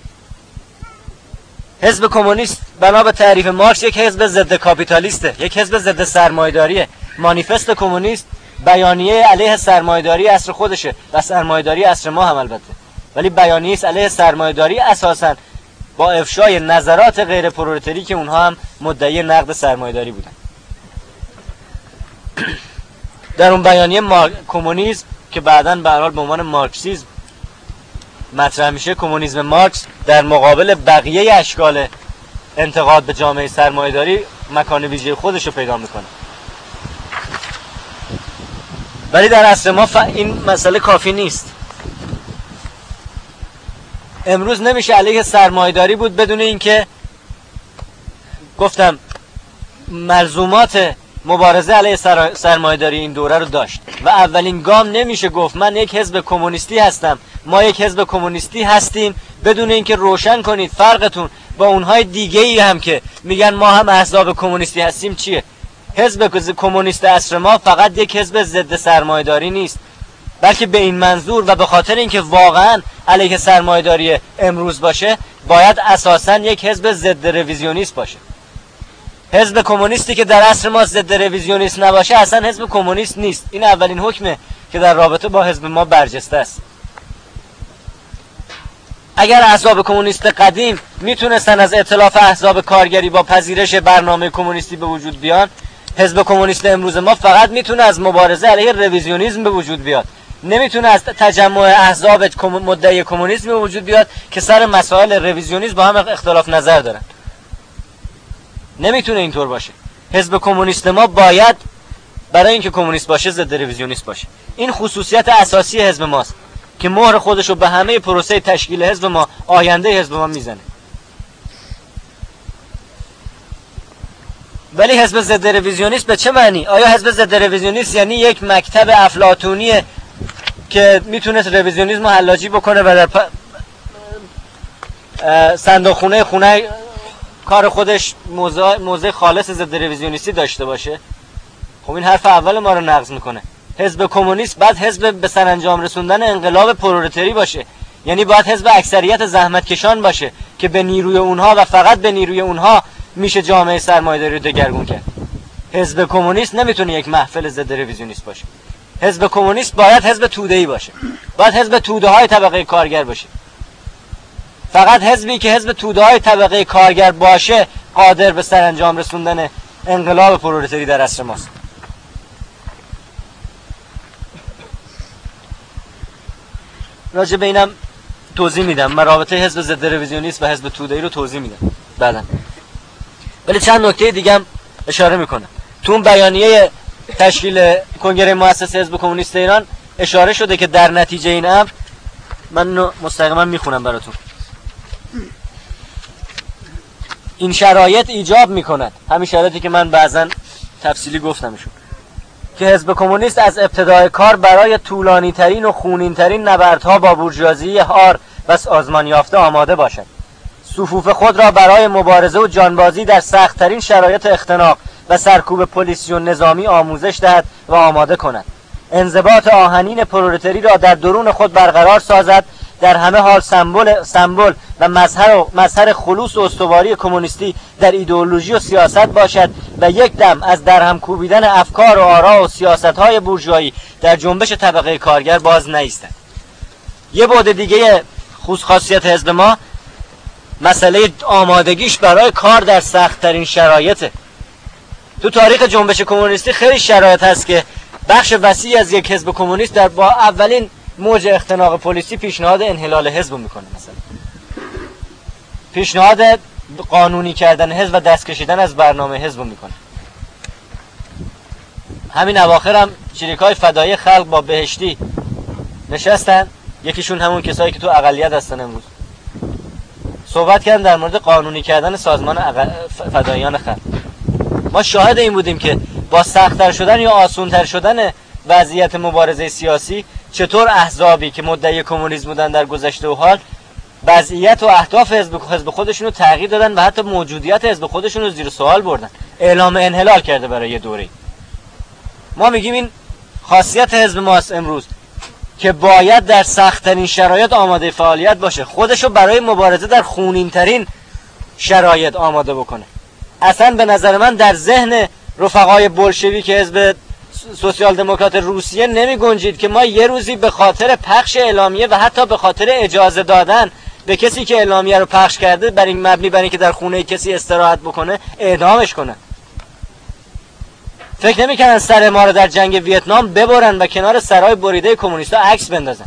حزب کمونیست بنا به تعریف مارکس یک حزب ضد کاپیتالیسته، یک حزب ضد سرمایه‌داریه. مانیفست کمونیست بیانیه علیه سرمایه‌داری عصر خودشه و سرمایه‌داری عصر ما هم البته، ولی بیانیه است علیه سرمایه‌داری اساساً با افشای نظرات غیر پرولتاری که اونها هم مدعی نقد سرمایه‌داری بودن. در اون بیانیه مار... کمونیسم که بعداً به هر حال به عنوان مارکسیسم مطرح میشه، کمونیسم مارکس در مقابل بقیه اشکال انتقاد به جامعه سرمایه‌داری مکان ویژه خودش رو پیدا میکنه. ولی در عصر ما ف... این مسئله کافی نیست. امروز نمیشه علیه سرمایه‌داری بود بدون اینکه گفتم ملزومات مبارزه علیه سر... سرمایه‌داری این دوره رو داشت و اولین گام نمیشه گفت من یک حزب کمونیستی هستم، ما یک حزب کمونیستی هستیم، بدون اینکه روشن کنید فرقتون با اونهای دیگه ای هم که میگن ما هم احزاب کمونیستی هستیم چیه. حزب کمونیست عصر ما فقط یک حزب ضد سرمایه‌داری نیست، بلکه به این منظور و به خاطر اینکه واقعا علیه سرمایه‌داری امروز باشه باید اساساً یک حزب ضد رویزیونیست باشه. حزب کمونیستی که در عصر ما ضد رویزیونیست نباشه اصلا حزب کمونیست نیست. این اولین حکمه که در رابطه با حزب ما برجسته است. اگر احزاب کمونیست قدیم میتونستن از ائتلاف احزاب کارگری با پذیرش برنامه کمونیستی به وجود بیان، حزب کمونیست امروز ما فقط میتونه از مبارزه علیه رویزیونیسم به وجود بیاد، نمیتونه از تجمع احزاب مدعی کمونیسم به وجود بیاد که سر مسائل رویزیونیسم با هم اختلاف نظر دارن. نمیتونه اینطور باشه. حزب کمونیست ما باید برای اینکه کمونیست باشه ضد رویزیونیست باشه. این خصوصیت اساسی حزب ماست که مهر خودش رو به همه پروسه تشکیل حزب ما، آینده حزب ما میزنه. ولی حزب ضد رویزیونیست به چه معنی؟ آیا حزب ضد رویزیونیست یعنی یک مکتب افلاطونیه که میتونه رویزیونیسم رو حلاجی بکنه و در پ... صندوق خونه خونه کار خودش موضع موضع خالص ضد رویزیونیستی داشته باشه؟ خب این حرف اول ما رو نقض میکنه. حزب کمونیست بعد حزب به سرانجام رسوندن انقلاب پرولتاری باشه، یعنی باید حزب اکثریت زحمتکشان باشه که به نیروی اونها و فقط به نیروی اونها میشه جامعه سرمایه‌داری رو دگرگون کرد. حزب کمونیست نمیتونه یک محفل ضد رویزیونیست باشه. حزب کمونیست باید حزب توده‌ای باشه، باید حزب توده‌های طبقه کارگر باشه. فقط حزبی که حزب توده‌های طبقه کارگر باشه قادر به سرانجام رسوندن انقلاب پرولتاری در عصر ماست. راجع به اینم توضیح میدم، من رابطه حزب ضد رویزیونیست و حزب توده‌ای رو توضیح میدم بعداً. ولی چند نکته دیگه هم اشاره میکنم. تو اون بیانیه تشکیل کنگره مؤسسه حزب کمونیست ایران اشاره شده که در نتیجه این امر، من مستقیما میخونم براتون، این شرایط ایجاب میکند، همین شرایطی که من بعضا تفصیلی گفتمشون، که حزب کمونیست از ابتدای کار برای طولانی ترین و خونین ترین نبردها با بورژوازی هار و سازمان یافته آماده باشد، صفوف خود را برای مبارزه و جانبازی در سخت ترین شرایط اختناق و سرکوب پلیسی و نظامی آموزش دهد و آماده کند، انضباط آهنین پرولتاری را در درون خود برقرار سازد، در همه حال سمبل سمبل و مظهر و مظهر خلوص و استواری کمونیستی در ایدئولوژی و سیاست باشد و یک دم از درهم کوبیدن افکار و آرا و سیاست‌های بورژوایی در جنبش طبقه کارگر باز نایستد. یه بعد دیگه خصوصیت حزب ما مسئله آمادگیش برای کار در سخت‌ترین شرایطه. تو تاریخ جنبش کمونیستی خیلی شرایط هست که بخش وسیعی از یک حزب کمونیست در با اولین موج اختناق پلیسی پیشنهاد انحلال حزب میکنه، مثلا پیشنهاد قانونی کردن حزب و دست کشیدن از برنامه حزب میکنه. همین اواخر هم شریکای فدایی خلق با بهشتی نشستن، یکیشون همون کسایی که تو اقلیت هستن امروز، صحبت کردن در مورد قانونی کردن سازمان اقل... فداییان خلق. ما شاهد این بودیم که با سخت‌تر شدن یا آسان‌تر شدن وضعیت مبارزه سیاسی چطور احزابی که مدعی کمونیسم بودن در گذشته و حال وضعیت و اهداف حزب حزب خودشون رو تغییر دادن و حتی موجودیت حزب خودشون رو زیر سوال بردن، اعلام انحلال کرده برای یه دوره. ما میگیم این خاصیت حزب ماست امروز که باید در سخت‌ترین شرایط آماده فعالیت باشه، خودشو برای مبارزه در خونین‌ترین شرایط آماده بکنه. اصلا به نظر من در ذهن رفقای بولشویک که حزب سوسیال دموکرات روسیه نمی گنجید که ما یه روزی به خاطر پخش اعلامیه و حتی به خاطر اجازه دادن به کسی که اعلامیه رو پخش کرده بر این مبنی بر اینکه در خونه کسی استراحت بکنه اعدامش کنن. فکر نمی‌کردن سر ما رو در جنگ ویتنام ببرن و کنار سرای بریده کمونیستا عکس بندازن.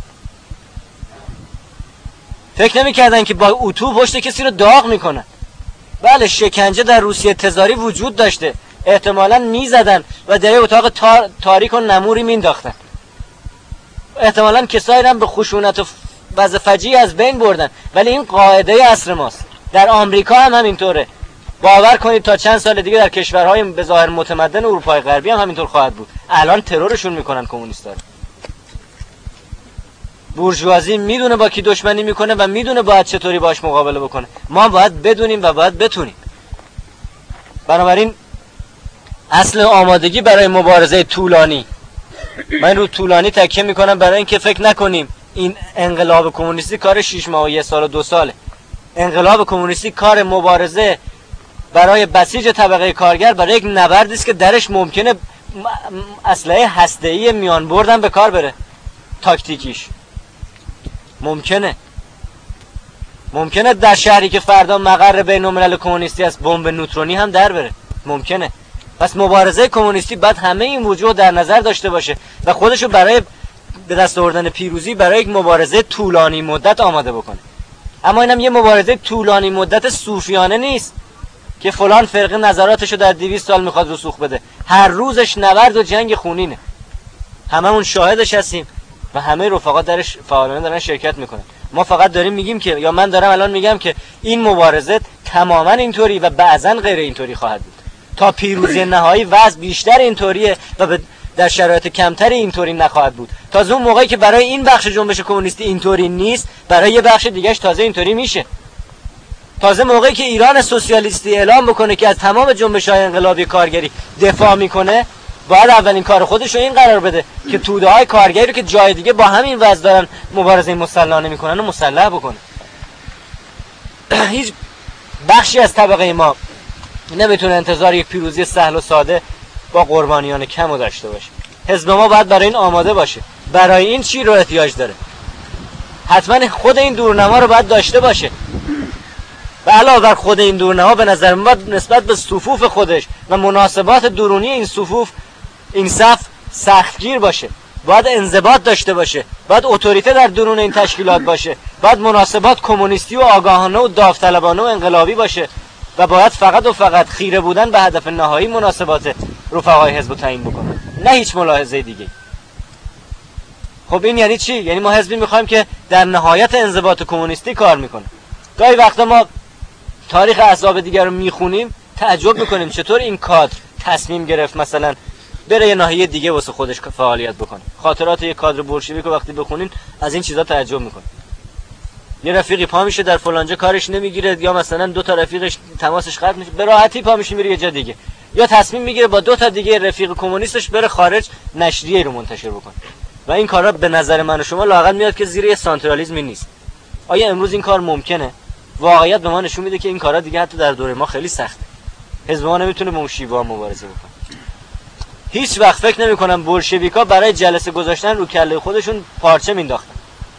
فکر نمی‌کردن که با اتو پشت کسی رو داغ میکنن. بله شکنجه در روسیه تزاری وجود داشته، احتمالاً میزدن و در اتاق تار... تاریک و نموری مینداختن، احتمالاً کسایی هم به خشونت و وضع فجیعی از بین بردن، ولی این قاعده عصر ماست. در آمریکا هم همینطوره. باور کنید تا چند سال دیگه در کشورهای به ظاهر متمدن اروپای غربی هم همینطور خواهد بود. الان ترورشون میکنن کمونیست‌ها. بورژوازی میدونه با کی دشمنی میکنه و میدونه باید چطوری باش مقابله بکنه. ما باید بدونیم و باید بتونیم. بنابراین اصل آمادگی برای مبارزه طولانی، من رو طولانی تکیه میکنم برای اینکه فکر نکنیم این انقلاب کمونیستی کار شش ماه و یک سال و دو ساله. انقلاب کمونیستی کار مبارزه برای بسیج طبقه کارگر برای یک نبردی است که درش ممکنه اسلحه هسته‌ای میان بردن به کار بره. تاکتیکیش ممکنه ممکنه در شهری که فردا مقر بین‌الملل کمونیستی است بمب نوترونی هم در بره، ممکنه. پس مبارزه کمونیستی باید همه این وجود در نظر داشته باشه و خودشو برای به دست آوردن پیروزی برای یک مبارزه طولانی مدت آماده بکنه. اما اینم یه مبارزه طولانی مدت صوفیانه نیست که فلان فرقه نظراتشو در دویست سال میخواد رسوخ بده. هر روزش نبرد و جنگ خونینه، هممون شاهدش هستیم و همه رفقا درش فعالانه دارن شرکت میکنن. ما فقط داریم میگیم که، یا من دارم الان میگم که این مبارزه تماما اینطوری و بعضا غیر اینطوری خواهد بود. تا پیروزی نهایی وضع بیشتر اینطوریه و در شرایط کمتری اینطوری نخواهد بود. تازه اون موقعی که برای این بخش جنبش کمونیستی اینطوری نیست، برای یه بخش دیگهش تازه اینطوری میشه. تازه موقعی که ایران سوسیالیستی اعلام بکنه که از تمام جنبش‌های انقلابی کارگری دفاع میکنه، باید اولین کار خودش رو این قرار بده که توده های کارگری رو که جای دیگه با همین وضع دارن مبارزه مسلحانه میکنن و مسلح بکنه. هیچ بخشی از طبقه ما نمیتونه انتظار یک پیروزی سهل و ساده با قربانیان کم رو داشته باشه. حزب ما باید برای این آماده باشه. برای این چی رو احتیاج داره؟ حتما خود این دورنما رو باید داشته باشه. و علاوه بر خود این دورنما به نظر من باید نسبت به صفوف خودش و مناسبات درونی این صفوف این صف سختگیر باشه. باید انضباط داشته باشه. باید اتوریته در درون این تشکیلات باشه. باید مناسبات کمونیستی و آگاهانه و داوطلبانه و انقلابی باشه و باید فقط و فقط خیره بودن به هدف نهایی مناسبات رفقای حزب رو تعیین بکنه، نه هیچ ملاحظه دیگه. خب این یعنی چی؟ یعنی ما حزبی میخوایم که در نهایت انضباط کمونیستی کار میکنه. گاهی وقتا ما تاریخ احزاب دیگر رو میخونیم تعجب میکنیم چطور این کادر تصمیم گرفت مثلا بره یه ناحیه دیگه واسه خودش فعالیت بکنه. خاطرات یک کادر بولشویک رو وقتی بخونین از این چیزا تعجب میکنه. یه رفیقی پا میشه در فلانجا کارش نمیگیره، یا مثلا دو تا رفیقش تماسش قطع میشه، به راحتی پا میشه میره یه جا دیگه، یا تصمیم میگیره با دو تا دیگه رفیق کمونیستش بره خارج نشریه رو منتشر بکنه. و این کارا به نظر من و شما لااقل میاد که زیر یه سانترالیسمی نیست. آیا امروز این کار ممکنه؟ واقعیت به ما نشون میده که این کارا دیگه حتی در دوره ما خیلی سخته. حزب ما نمیتونه با اون شیوه مبارزه بکنه. هیچ وقت فکر نمی‌کنم بولشویکا برای جلسه گذاشتن رو کله خودشون پارچه مینداختن.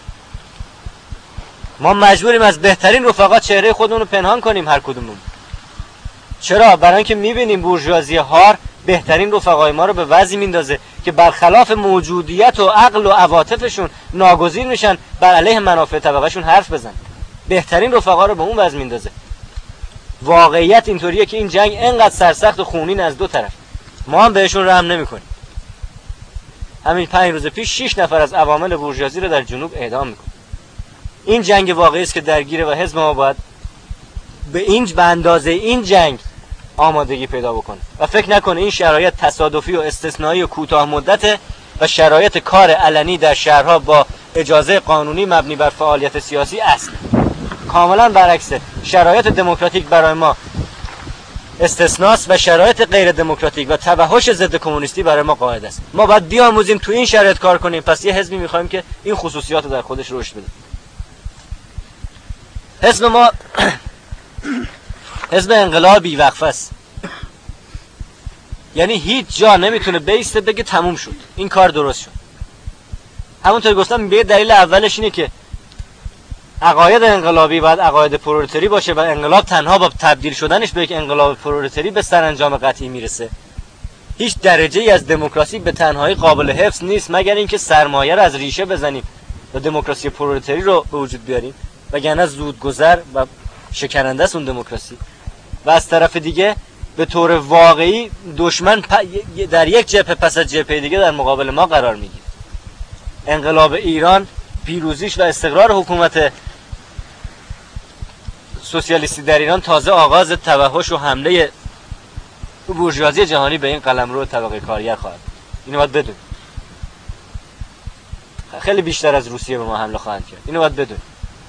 ما مجبوریم از بهترین رفقا چهره خودمون رو پنهان کنیم هر کدوممون. چرا؟ برای اینکه میبینیم بورژوازی هار بهترین رفقای ما رو به وضعی میندازه که برخلاف موجودیت و عقل و عواطفشون ناگزیر میشن بر علیه منافع طبقهشون حرف بزنن. بهترین رفقا رو به اون وضع میندازه. واقعیت اینطوریه که این جنگ انقدر سرسخت و خونین از دو طرف، ما هم بهشون رحم نمیکنیم. همین پنج روز پیش شش نفر از عوامل بورژوازی رو در جنوب اعدام میکنه. این جنگ واقعی است که درگیره و حزب ما باید به این به اندازه این جنگ آمادگی پیدا بکنه و فکر نکنه این شرایط تصادفی و استثنایی و کوتاه مدته و شرایط کار علنی در شهرها با اجازه قانونی مبنی بر فعالیت سیاسی است. کاملا برعکسه. شرایط دموکراتیک برای ما استثناست و شرایط غیر دموکراتیک و توحش ضد کمونیستی برای ما قاعده است. ما باید بیاموزیم تو این شرایط کار کنیم. پس یه حزبی می‌خوایم که این خصوصیات رو در خودش رشد بده. حزب ما حزب انقلابی وقفه است. یعنی هیچ جا نمیتونه بیسته بگه تموم شد، این کار درست شد. همونطور گفتم به دلیل اولش اینه که عقاید انقلابی باید عقاید پرولتری باشه و انقلاب تنها با تبدیل شدنش به یک انقلاب پرولتری به سرانجام قطعی میرسه. هیچ درجه‌ای از دموکراسی به تنهایی قابل حفظ نیست مگر اینکه سرمایه رو از ریشه بزنیم و دموکراسی پرولتری رو به وجود بیاریم، وگرنه زودگذر و شکننده است اون دموکراسی. و از طرف دیگه به طور واقعی دشمن در یک جبهه پس از جبهه دیگه در مقابل ما قرار میگیره. انقلاب ایران پیروزیش و استقرار حکومت سوسیالیستی در ایران تازه آغاز توحش و حمله بورژوازی جهانی به این قلمرو طبقه کارگر خواهد. اینو باید بدون. خیلی بیشتر از روسیه به ما حمله خواهند کرد. اینو باید بدون.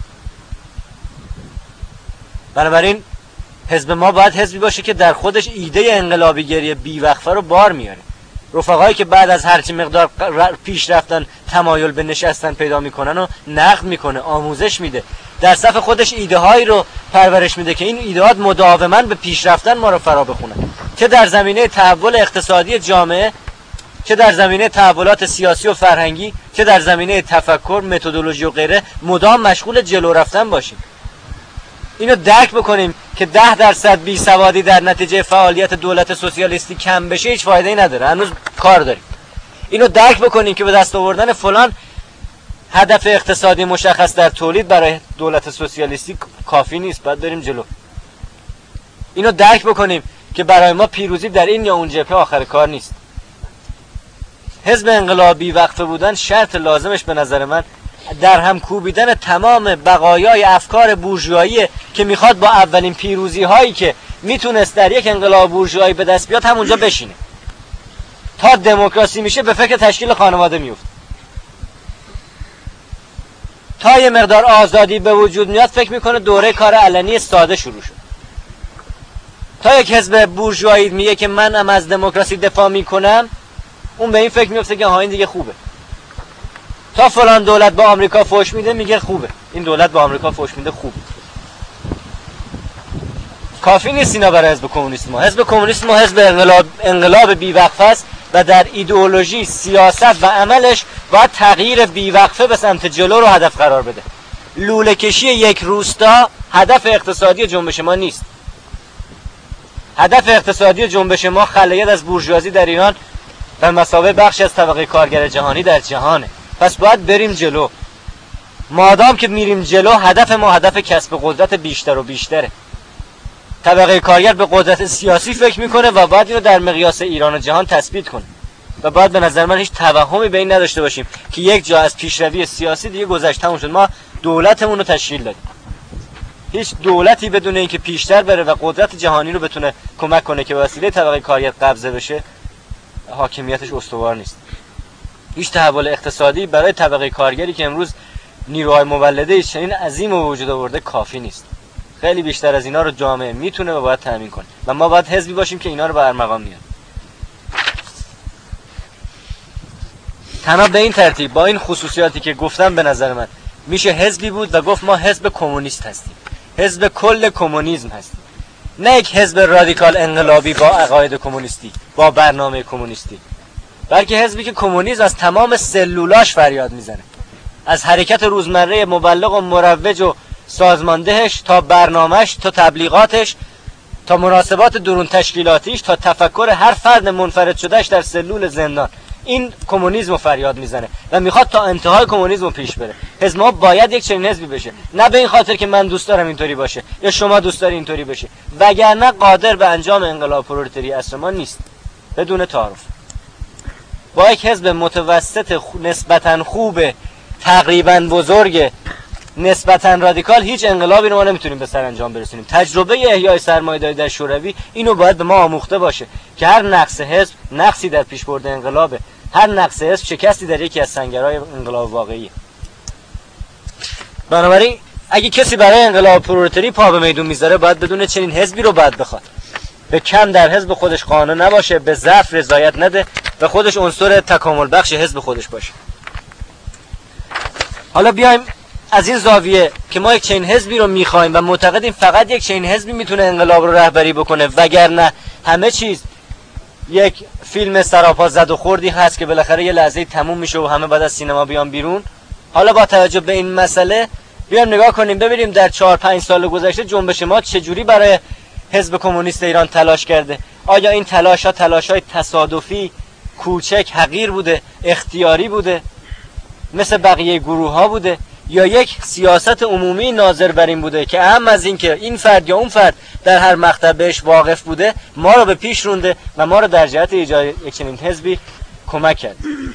بنابراین حزب ما باید حزبی باشه که در خودش ایده انقلابیگری بیوقفه رو بار میاره. رفقایی که بعد از هرچی مقدار پیش رفتن تمایل به نشستن پیدا میکنن و نقد میکنه، آموزش میده، در صف خودش ایده هایی رو پرورش میده که این ایده‌ها مداوما به پیش رفتن ما رو فرا بخونن، چه در زمینه تحول اقتصادی جامعه، چه در زمینه تحولات سیاسی و فرهنگی، چه در زمینه تفکر، متدولوژی و غیره. مدام مشغول جلو رفتن باشیم. اینو درک بکنیم که ده درصد بی سوادی در نتیجه فعالیت دولت سوسیالیستی کم بشه هیچ فایده‌ای نداره. هنوز کار داریم. اینو درک بکنیم که به دست آوردن فلان هدف اقتصادی مشخص در تولید برای دولت سوسیالیستی کافی نیست، باید بریم جلو. اینو درک بکنیم که برای ما پیروزی در این یا اون جبهه آخر کار نیست. حزب انقلابی وقفه بودن شرط لازمش به نظر من در هم کوبیدن تمام بقایای افکار بورژوایی که میخواد با اولین پیروزی هایی که میتونست در یک انقلاب بورژوایی به دست بیاد همونجا بشینه. تا دموکراسی میشه به فکر تشکیل خانواده میفته. تا یه مقدار آزادی به وجود میاد فکر میکنه دوره کار علنی ساده شروع شد. تا یک حزب بورژوایی میگه که منم از دموکراسی دفاع میکنم اون به این فکر میفته که ها این دیگه خوبه. تا فلان دولت با آمریکا فوش میده میگه خوبه، این دولت با آمریکا فوش میده خوبه. کافی نیست اینا برای حزب کمونیست ما. حزب کمونیست ما حزب انقلاب انقلاب بیوقفه است و در ایدئولوژی، سیاست و عملش باید تغییر بیوقفه به سمت جلو رو هدف قرار بده. لوله کشی یک روستا هدف اقتصادی جنبش ما نیست. هدف اقتصادی جنبش ما خلاص از بورژوازی در ایران به مثابه بخشی از طبقه کارگر جهانی در جهانه. پس باید بریم جلو. مادام که میریم جلو، هدف ما هدف کسب قدرت بیشتر و بیشتره. طبقه کارگر به قدرت سیاسی فکر میکنه و باید اینو در مقیاس ایران و جهان تثبیت کنه و باید به نظر من هیچ توهمی به این نداشته باشیم که یک جا از پیشروی سیاسی دیگه گذشت، تموم شد، ما دولتمون رو تشکیل دادیم. هیچ دولتی بدون اینکه پیشتر بره و قدرت جهانی رو بتونه کمک کنه که به وسیله طبقه کارگر قبضه بشه، حاکمیتش استوار نیست. هیچ تحول اقتصادی برای طبقه کارگری که امروز نیروهای مولده چنین عظیم و وجود آورده کافی نیست. خیلی بیشتر از اینا رو جامعه میتونه و باید تامین کنه و ما باید حزبی باشیم که اینا رو به ارمغان میاره. تنها به این ترتیب با این خصوصیاتی که گفتم به نظر من میشه حزبی بود و گفت ما حزب کمونیست هستیم، حزب کل کمونیسم هستیم، نه یک حزب رادیکال انقلابی با عقاید کمونیستی، با برنامه کمونیستی، بلکه حزبی که کمونیسم از تمام سلولاش فریاد میزنه، از حرکت روزمره مبلغ و مروج و سازماندهش تا برنامهش تا تبلیغاتش تا مناسبات درون تشکیلاتیش تا تفکر هر فرد منفرد شدهش در سلول زندان، این کمونیسم رو فریاد میزنه و میخواد تا انتهای کمونیسم رو پیش بره. حزب ما باید یک چنین حزبی بشه، نه به این خاطر که من دوست دارم اینطوری باشه یا شما دوست داری اینطوری بشه، وگرنه قادر به انجام انقلاب پرولتاری عصر ما نیست. بدون تعارف با یک حزب متوسط نسبتاً خوب، تقریباً بزرگ، نسبتاً رادیکال، هیچ انقلابی رو ما نمیتونیم به سر انجام برسونیم. تجربه احیای سرمایه‌داری در شوروی اینو باید به ما آموخته باشه که هر نقص حزب نقصی در پیشبرد انقلابه، هر نقص حزب شکستی در یکی از سنگرهای انقلاب واقعیه. بنابراین اگه کسی برای انقلاب پرولتاری پا به میدون میذاره باید بدون چنین حزبی رو باید بخواد، به کم در حزب خودش قانع نباشه، به ضعف رضایت نده و خودش عنصر تکامل بخش حزب خودش باشه. حالا بیایم از این زاویه که ما یک چنین حزبی رو میخوایم و معتقدیم فقط یک چنین حزبی میتونه انقلاب رو رهبری بکنه، وگرنه همه چیز یک فیلم سراپا زد و خوردی هست که بالاخره یه لحظه تموم میشه و همه بعد از سینما بیان بیرون. حالا با توجه به این مسئله بیایم نگاه کنیم ببینیم در چهار پنج سال گذشته جنبش ما چجوری برای حزب کمونیست ایران تلاش کرده. آیا این تلاش ها تلاش های تصادفی، کوچک، حقیر بوده، اختیاری بوده مثل بقیه گروه ها بوده، یا یک سیاست عمومی ناظر بر این بوده که اهم از این که این فرد یا اون فرد در هر مقطع بهش واقف بوده ما رو به پیش رونده و ما رو در جهت ایجاد یک چنین حزبی کمک کرد.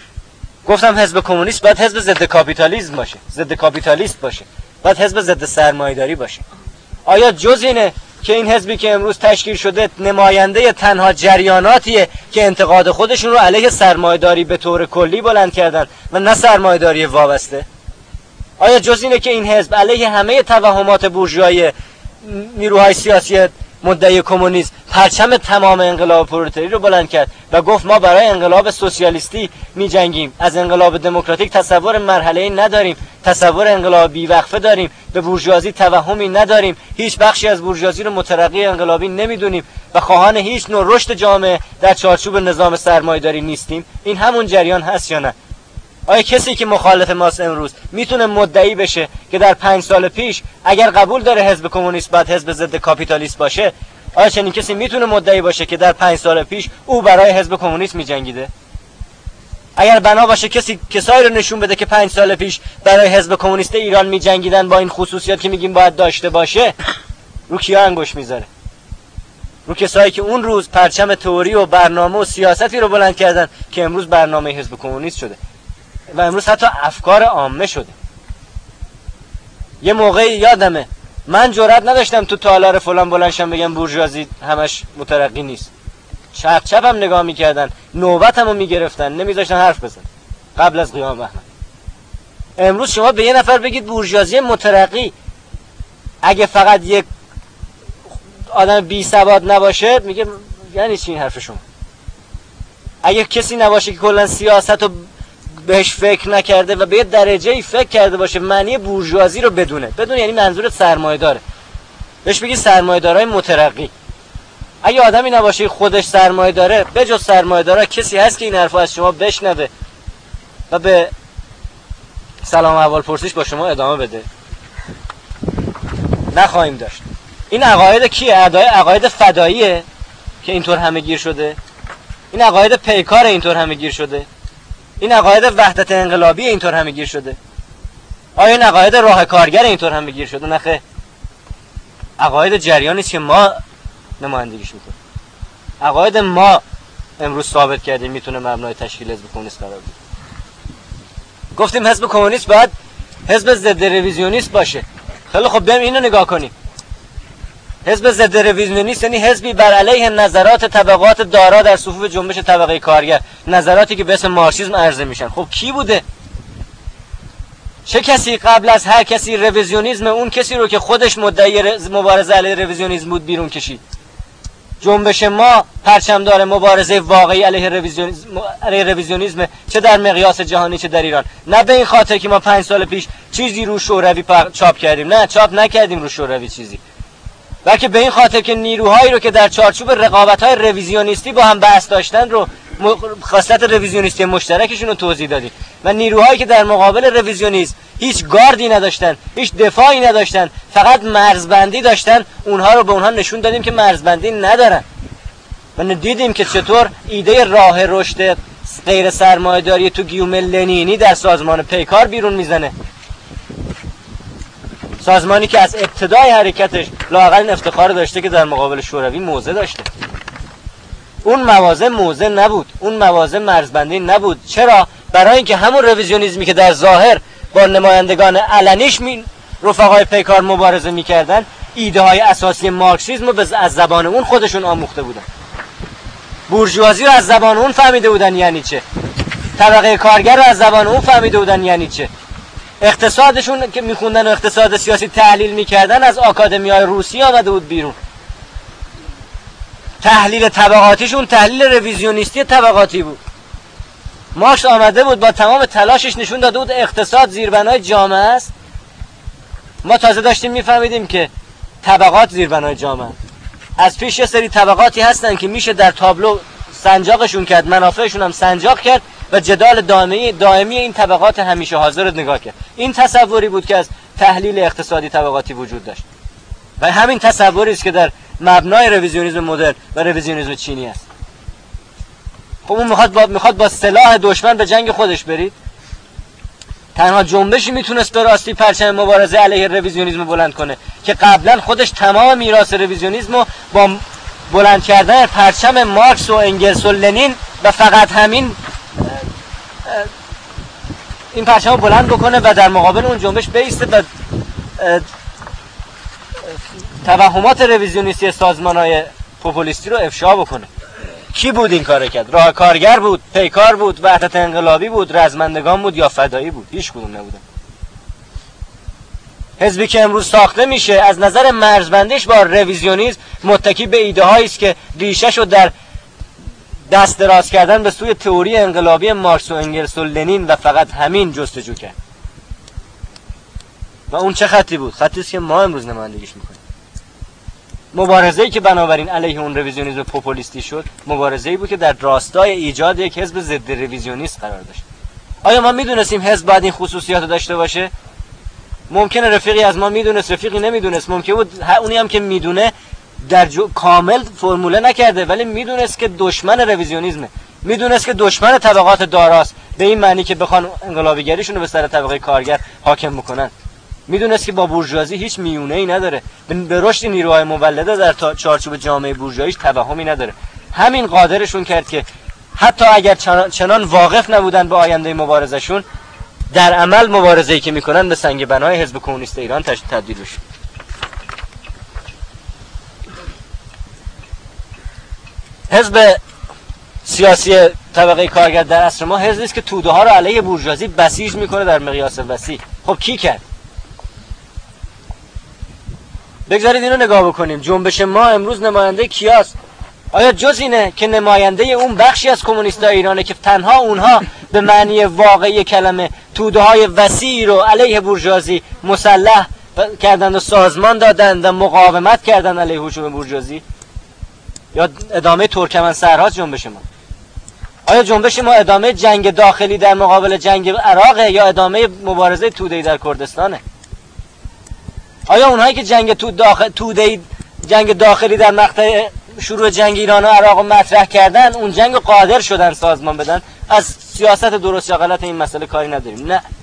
گفتم حزب کمونیست باید حزب ضد کاپیتالیسم باشه، ضد کاپیتالیست باشه، باید حزب ضد سرمایه‌داری باشه. آیا جز اینه که این حزبی که امروز تشکیل شده نماینده تنها جریاناتیه که انتقاد خودشون رو علیه سرمایه‌داری به طور کلی بلند کردن و نه سرمایه‌داری وابسته؟ آیا جز اینه که این حزب علیه همه توهمات بورژوایی نیروهای سیاسی مدعی کمونیسم پرچم تمام انقلاب پرولتاری رو بلند کرد و گفت ما برای انقلاب سوسیالیستی می جنگیم، از انقلاب دموکراتیک تصور مرحله‌ای نداریم، تصور انقلاب بیوقفه داریم، به بورژوازی توهمی نداریم، هیچ بخشی از بورژوازی رو مترقی انقلابی نمیدونیم و خواهان هیچ نوع رشد جامعه در چارچوب نظام سرمایه‌داری نیستیم؟ این همون جریان هست یا نه؟ آیا کسی که مخالف ماست امروز میتونه مدعی بشه که در پنج سال پیش اگر قبول داره حزب کمونیست باید حزب ضد کاپیتالیست باشه، آیا چنین کسی میتونه مدعی باشه که در پنج سال پیش او برای حزب کمونیست میجنگیده؟ اگر بنا باشه کسی کسایی رو نشون بده که پنج سال پیش برای حزب کمونیست ایران میجنگیدن با این خصوصیات که میگیم باید داشته باشه، رو کیا انگوش میذاره؟ رو کسایی که اون روز پرچم تئوری و برنامه و سیاستی رو بلند کردن که امروز برنامه حزب کمونیست شده و امروز حتی افکار عامه شده. یه موقعی یادمه من جرئت نداشتم تو تالار فلان بلندشم بگم بورژوازی همش مترقی نیست، چپ چپ هم نگاه میکردن، نوبتمو میگرفتن، نمیذاشتن حرف بزن قبل از قیام احمد. امروز شما به یه نفر بگید بورژوازی مترقی، اگه فقط یک آدم بی سواد نباشه میگه یعنی چی این حرف شما؟ اگه کسی نباشه که کلا سیاست رو بهش فکر نکرده و به یه درجه‌ای فکر کرده باشه معنی بورژوازی رو بدونه، بدون یعنی منظور سرمایه‌داره، بهش بگی سرمایه‌دارای مترقی. اگه آدمی نباشه خودش سرمایه داره، به جز سرمایه‌دارا کسی هست که این حرفو از شما بشنوه و به سلام احوال پرسیش با شما ادامه بده؟ نخواهیم داشت. این عقاید کیه؟ عقاید فداییه که اینطور همه گیر شده؟ این عقاید پیکار اینطور همه گیر شده؟ این عقاید وحدت انقلابی اینطور همه گیر شده؟ آیا این عقاید راه کارگر اینطور همه گیر شده؟ نخه، عقاید جریانی است که ما نمایندگیش میکنیم. عقاید ما امروز ثابت کردیم میتونه مبنای تشکیل حزب کمونیست قرار بگیره. گفتیم حزب کمونیست باید حزب ضد رویزیونیست باشه. خیلی خب بریم اینو نگاه کنیم. حزب ضد رویزیونیست یعنی حزبی بر علیه نظرات طبقات دارا در صفوف جنبش طبقه کارگر، نظراتی که به اسم مارکسیسم عرضه میشن. خب کی بوده؟ چه کسی قبل از هر کسی رویزیونیسم اون کسی رو که خودش مدعی مبارزه علیه رویزیونیسم بود بیرون کشید؟ جنبش ما پرچمدار مبارزه واقعی علیه رویزیونیسم، علیه رویزیونیسم، چه در مقیاس جهانی چه در ایران. نه به این خاطر که ما پنج سال پیش چیزی رو شوروی چاپ کردیم، نه چاپ نکردیم رو شوروی چیزی، بلکه به این خاطر که نیروهایی رو که در چارچوب رقابت‌های رویزیونیستی با هم بحث داشتن رو خاصیت رویزیونیستی مشترکشون رو توضیح دادیم و نیروهایی که در مقابل رویزیونیسم هیچ گاردی نداشتن، هیچ دفاعی نداشتن، فقط مرزبندی داشتن، اونها رو به اونها نشون دادیم که مرزبندی ندارن و دیدیم که چطور ایده راه رشد غیر سرمایه‌داری تو گیوم لنینی در سازمان پیکار بیرون میزنه. سازمانی که از ابتدای حرکتش لااقل افتخار داشته که در مقابل شوروی موضع داشته. اون موازه موضع نبود، اون موازه مرزبندی نبود. چرا؟ برای اینکه همون رویزیونیسمی که در ظاهر با نمایندگان علنیش می رفقای پیکار مبارزه میکردن، ایده های اساسی مارکسیسم رو از زبان اون خودشون آموخته بودن. بورژوازی رو از زبان اون فهمیده بودن یعنی چه، طبقه کارگر رو از زبان اون فهمیده بودن یعنی چه. اقتصادشون که میخوندن و اقتصاد سیاسی تحلیل میکردن از آکادمیای روسیه آمده بود بیرون. تحلیل طبقاتیشون تحلیل رویزیونیستی طبقاتی بود. مارکس آمده بود با تمام تلاشش نشون داده بود اقتصاد زیربنای جامعه است. ما تازه داشتیم میفهمیدیم که طبقات زیربنای جامعه است. از پیش یه سری طبقاتی هستن که میشه در تابلو سنجاقشون کرد، منافعشون هم سنجاق کرد و جدال دائمی دائمی این طبقات همیشه حاضر رو نگاه کرد. این تصوری بود که از تحلیل اقتصادی طبقاتی وجود داشت و همین تصوری است که در مبنای رویزیونیسم مدرن و رویزیونیسم چینی است. خب اون میخواد با میخواد با سلاح دشمن به جنگ خودش برید. تنها جنبشی میتونست به راستی پرچم مبارزه علیه رویزیونیسم بلند کنه که قبلا خودش تمام میراث رویزیونیسم رو با بلند کردن پرچم مارکس و انگلس و لنین و فقط همین این پرچم رو بلند بکنه و در مقابل اون جنبش بیسته و توهمات رویزیونیستی سازمان‌های پوپولیستی رو افشا بکنه. کی بود این کارو کرد؟ راه کارگر بود، پیکار بود، وحدت انقلابی بود، رزمندگان بود یا فدایی بود؟ هیچ کدوم نبودن. حزبی که امروز ساخته میشه از نظر مرزبندیش با رویزیونیسم متکی به ایده هایی است که ریشه‌شو در دست دراز کردن به سوی تئوری انقلابی مارکس و انگلس و لنین و فقط همین جستجو کرد. و اون چه خطی بود؟ خطی است که ما امروز نمایندگیش میکنیم. مبارزه‌ای که بنابراین علیه اون رویزیونیسم پوپولیستی شد، مبارزه‌ای بود که در راستای ایجاد یک حزب ضد رویزیونیست قرار داشت. آیا ما میدونستیم حزب باید این خصوصیات داشته باشه؟ ممکنه رفیقی از ما میدونست، رفیقی نمیدونست. ممکن بود اونی هم که میدونه در جو... کامل فرموله نکرده، ولی میدونست که دشمن رویزیونیسمه، میدونست که دشمن طبقات داراست، به این معنی که بخوان انقلابیگریشون رو به سر طبقه کارگر حاکم بکنن. میدونست که با بورژوازی هیچ میونه‌ای نداره، به رشد نیروهای مولده در چارچوب جامعه بورژواییش توهمی نداره. همین قادرشون کرد که حتی اگر چنان واقف نبودن به آینده مبارزهشون، در عمل مبارزه‌ای که میکنن به سنگ بنای حزب کمونیست ایران تبدیل بشه. حزب سیاسی طبقه کارگر در عصر ما حزبی است که توده ها رو علیه بورژوازی بسیج میکنه در مقیاس وسیع. خب کی کرد؟ بگذارید اینو نگاه بکنیم. جنبش ما امروز نماینده کیاست؟ آیا جز اینه که نماینده اون بخشی از کمونیستای ایرانه که تنها اونها به معنی واقعی کلمه توده های وسیعی رو علیه بورژوازی مسلح کردند و سازمان دادند و مقاومت کردند علیه هجوم بورژوازی؟ یا ادامه ترکمن‌سرهاست جنبش ما؟ آیا جنبش ما ادامه جنگ داخلی در مقابل جنگ عراقه یا ادامه مبارزه توده‌ای در کردستانه؟ آیا اونهایی که جنگ تو داخل توده‌ای جنگ داخلی در مقطع شروع جنگ ایران و عراق رو مطرح کردن، اون جنگ قادر شدن سازمان بدن؟ از سیاست درست یا غلط این مسئله کاری نداریم. نه،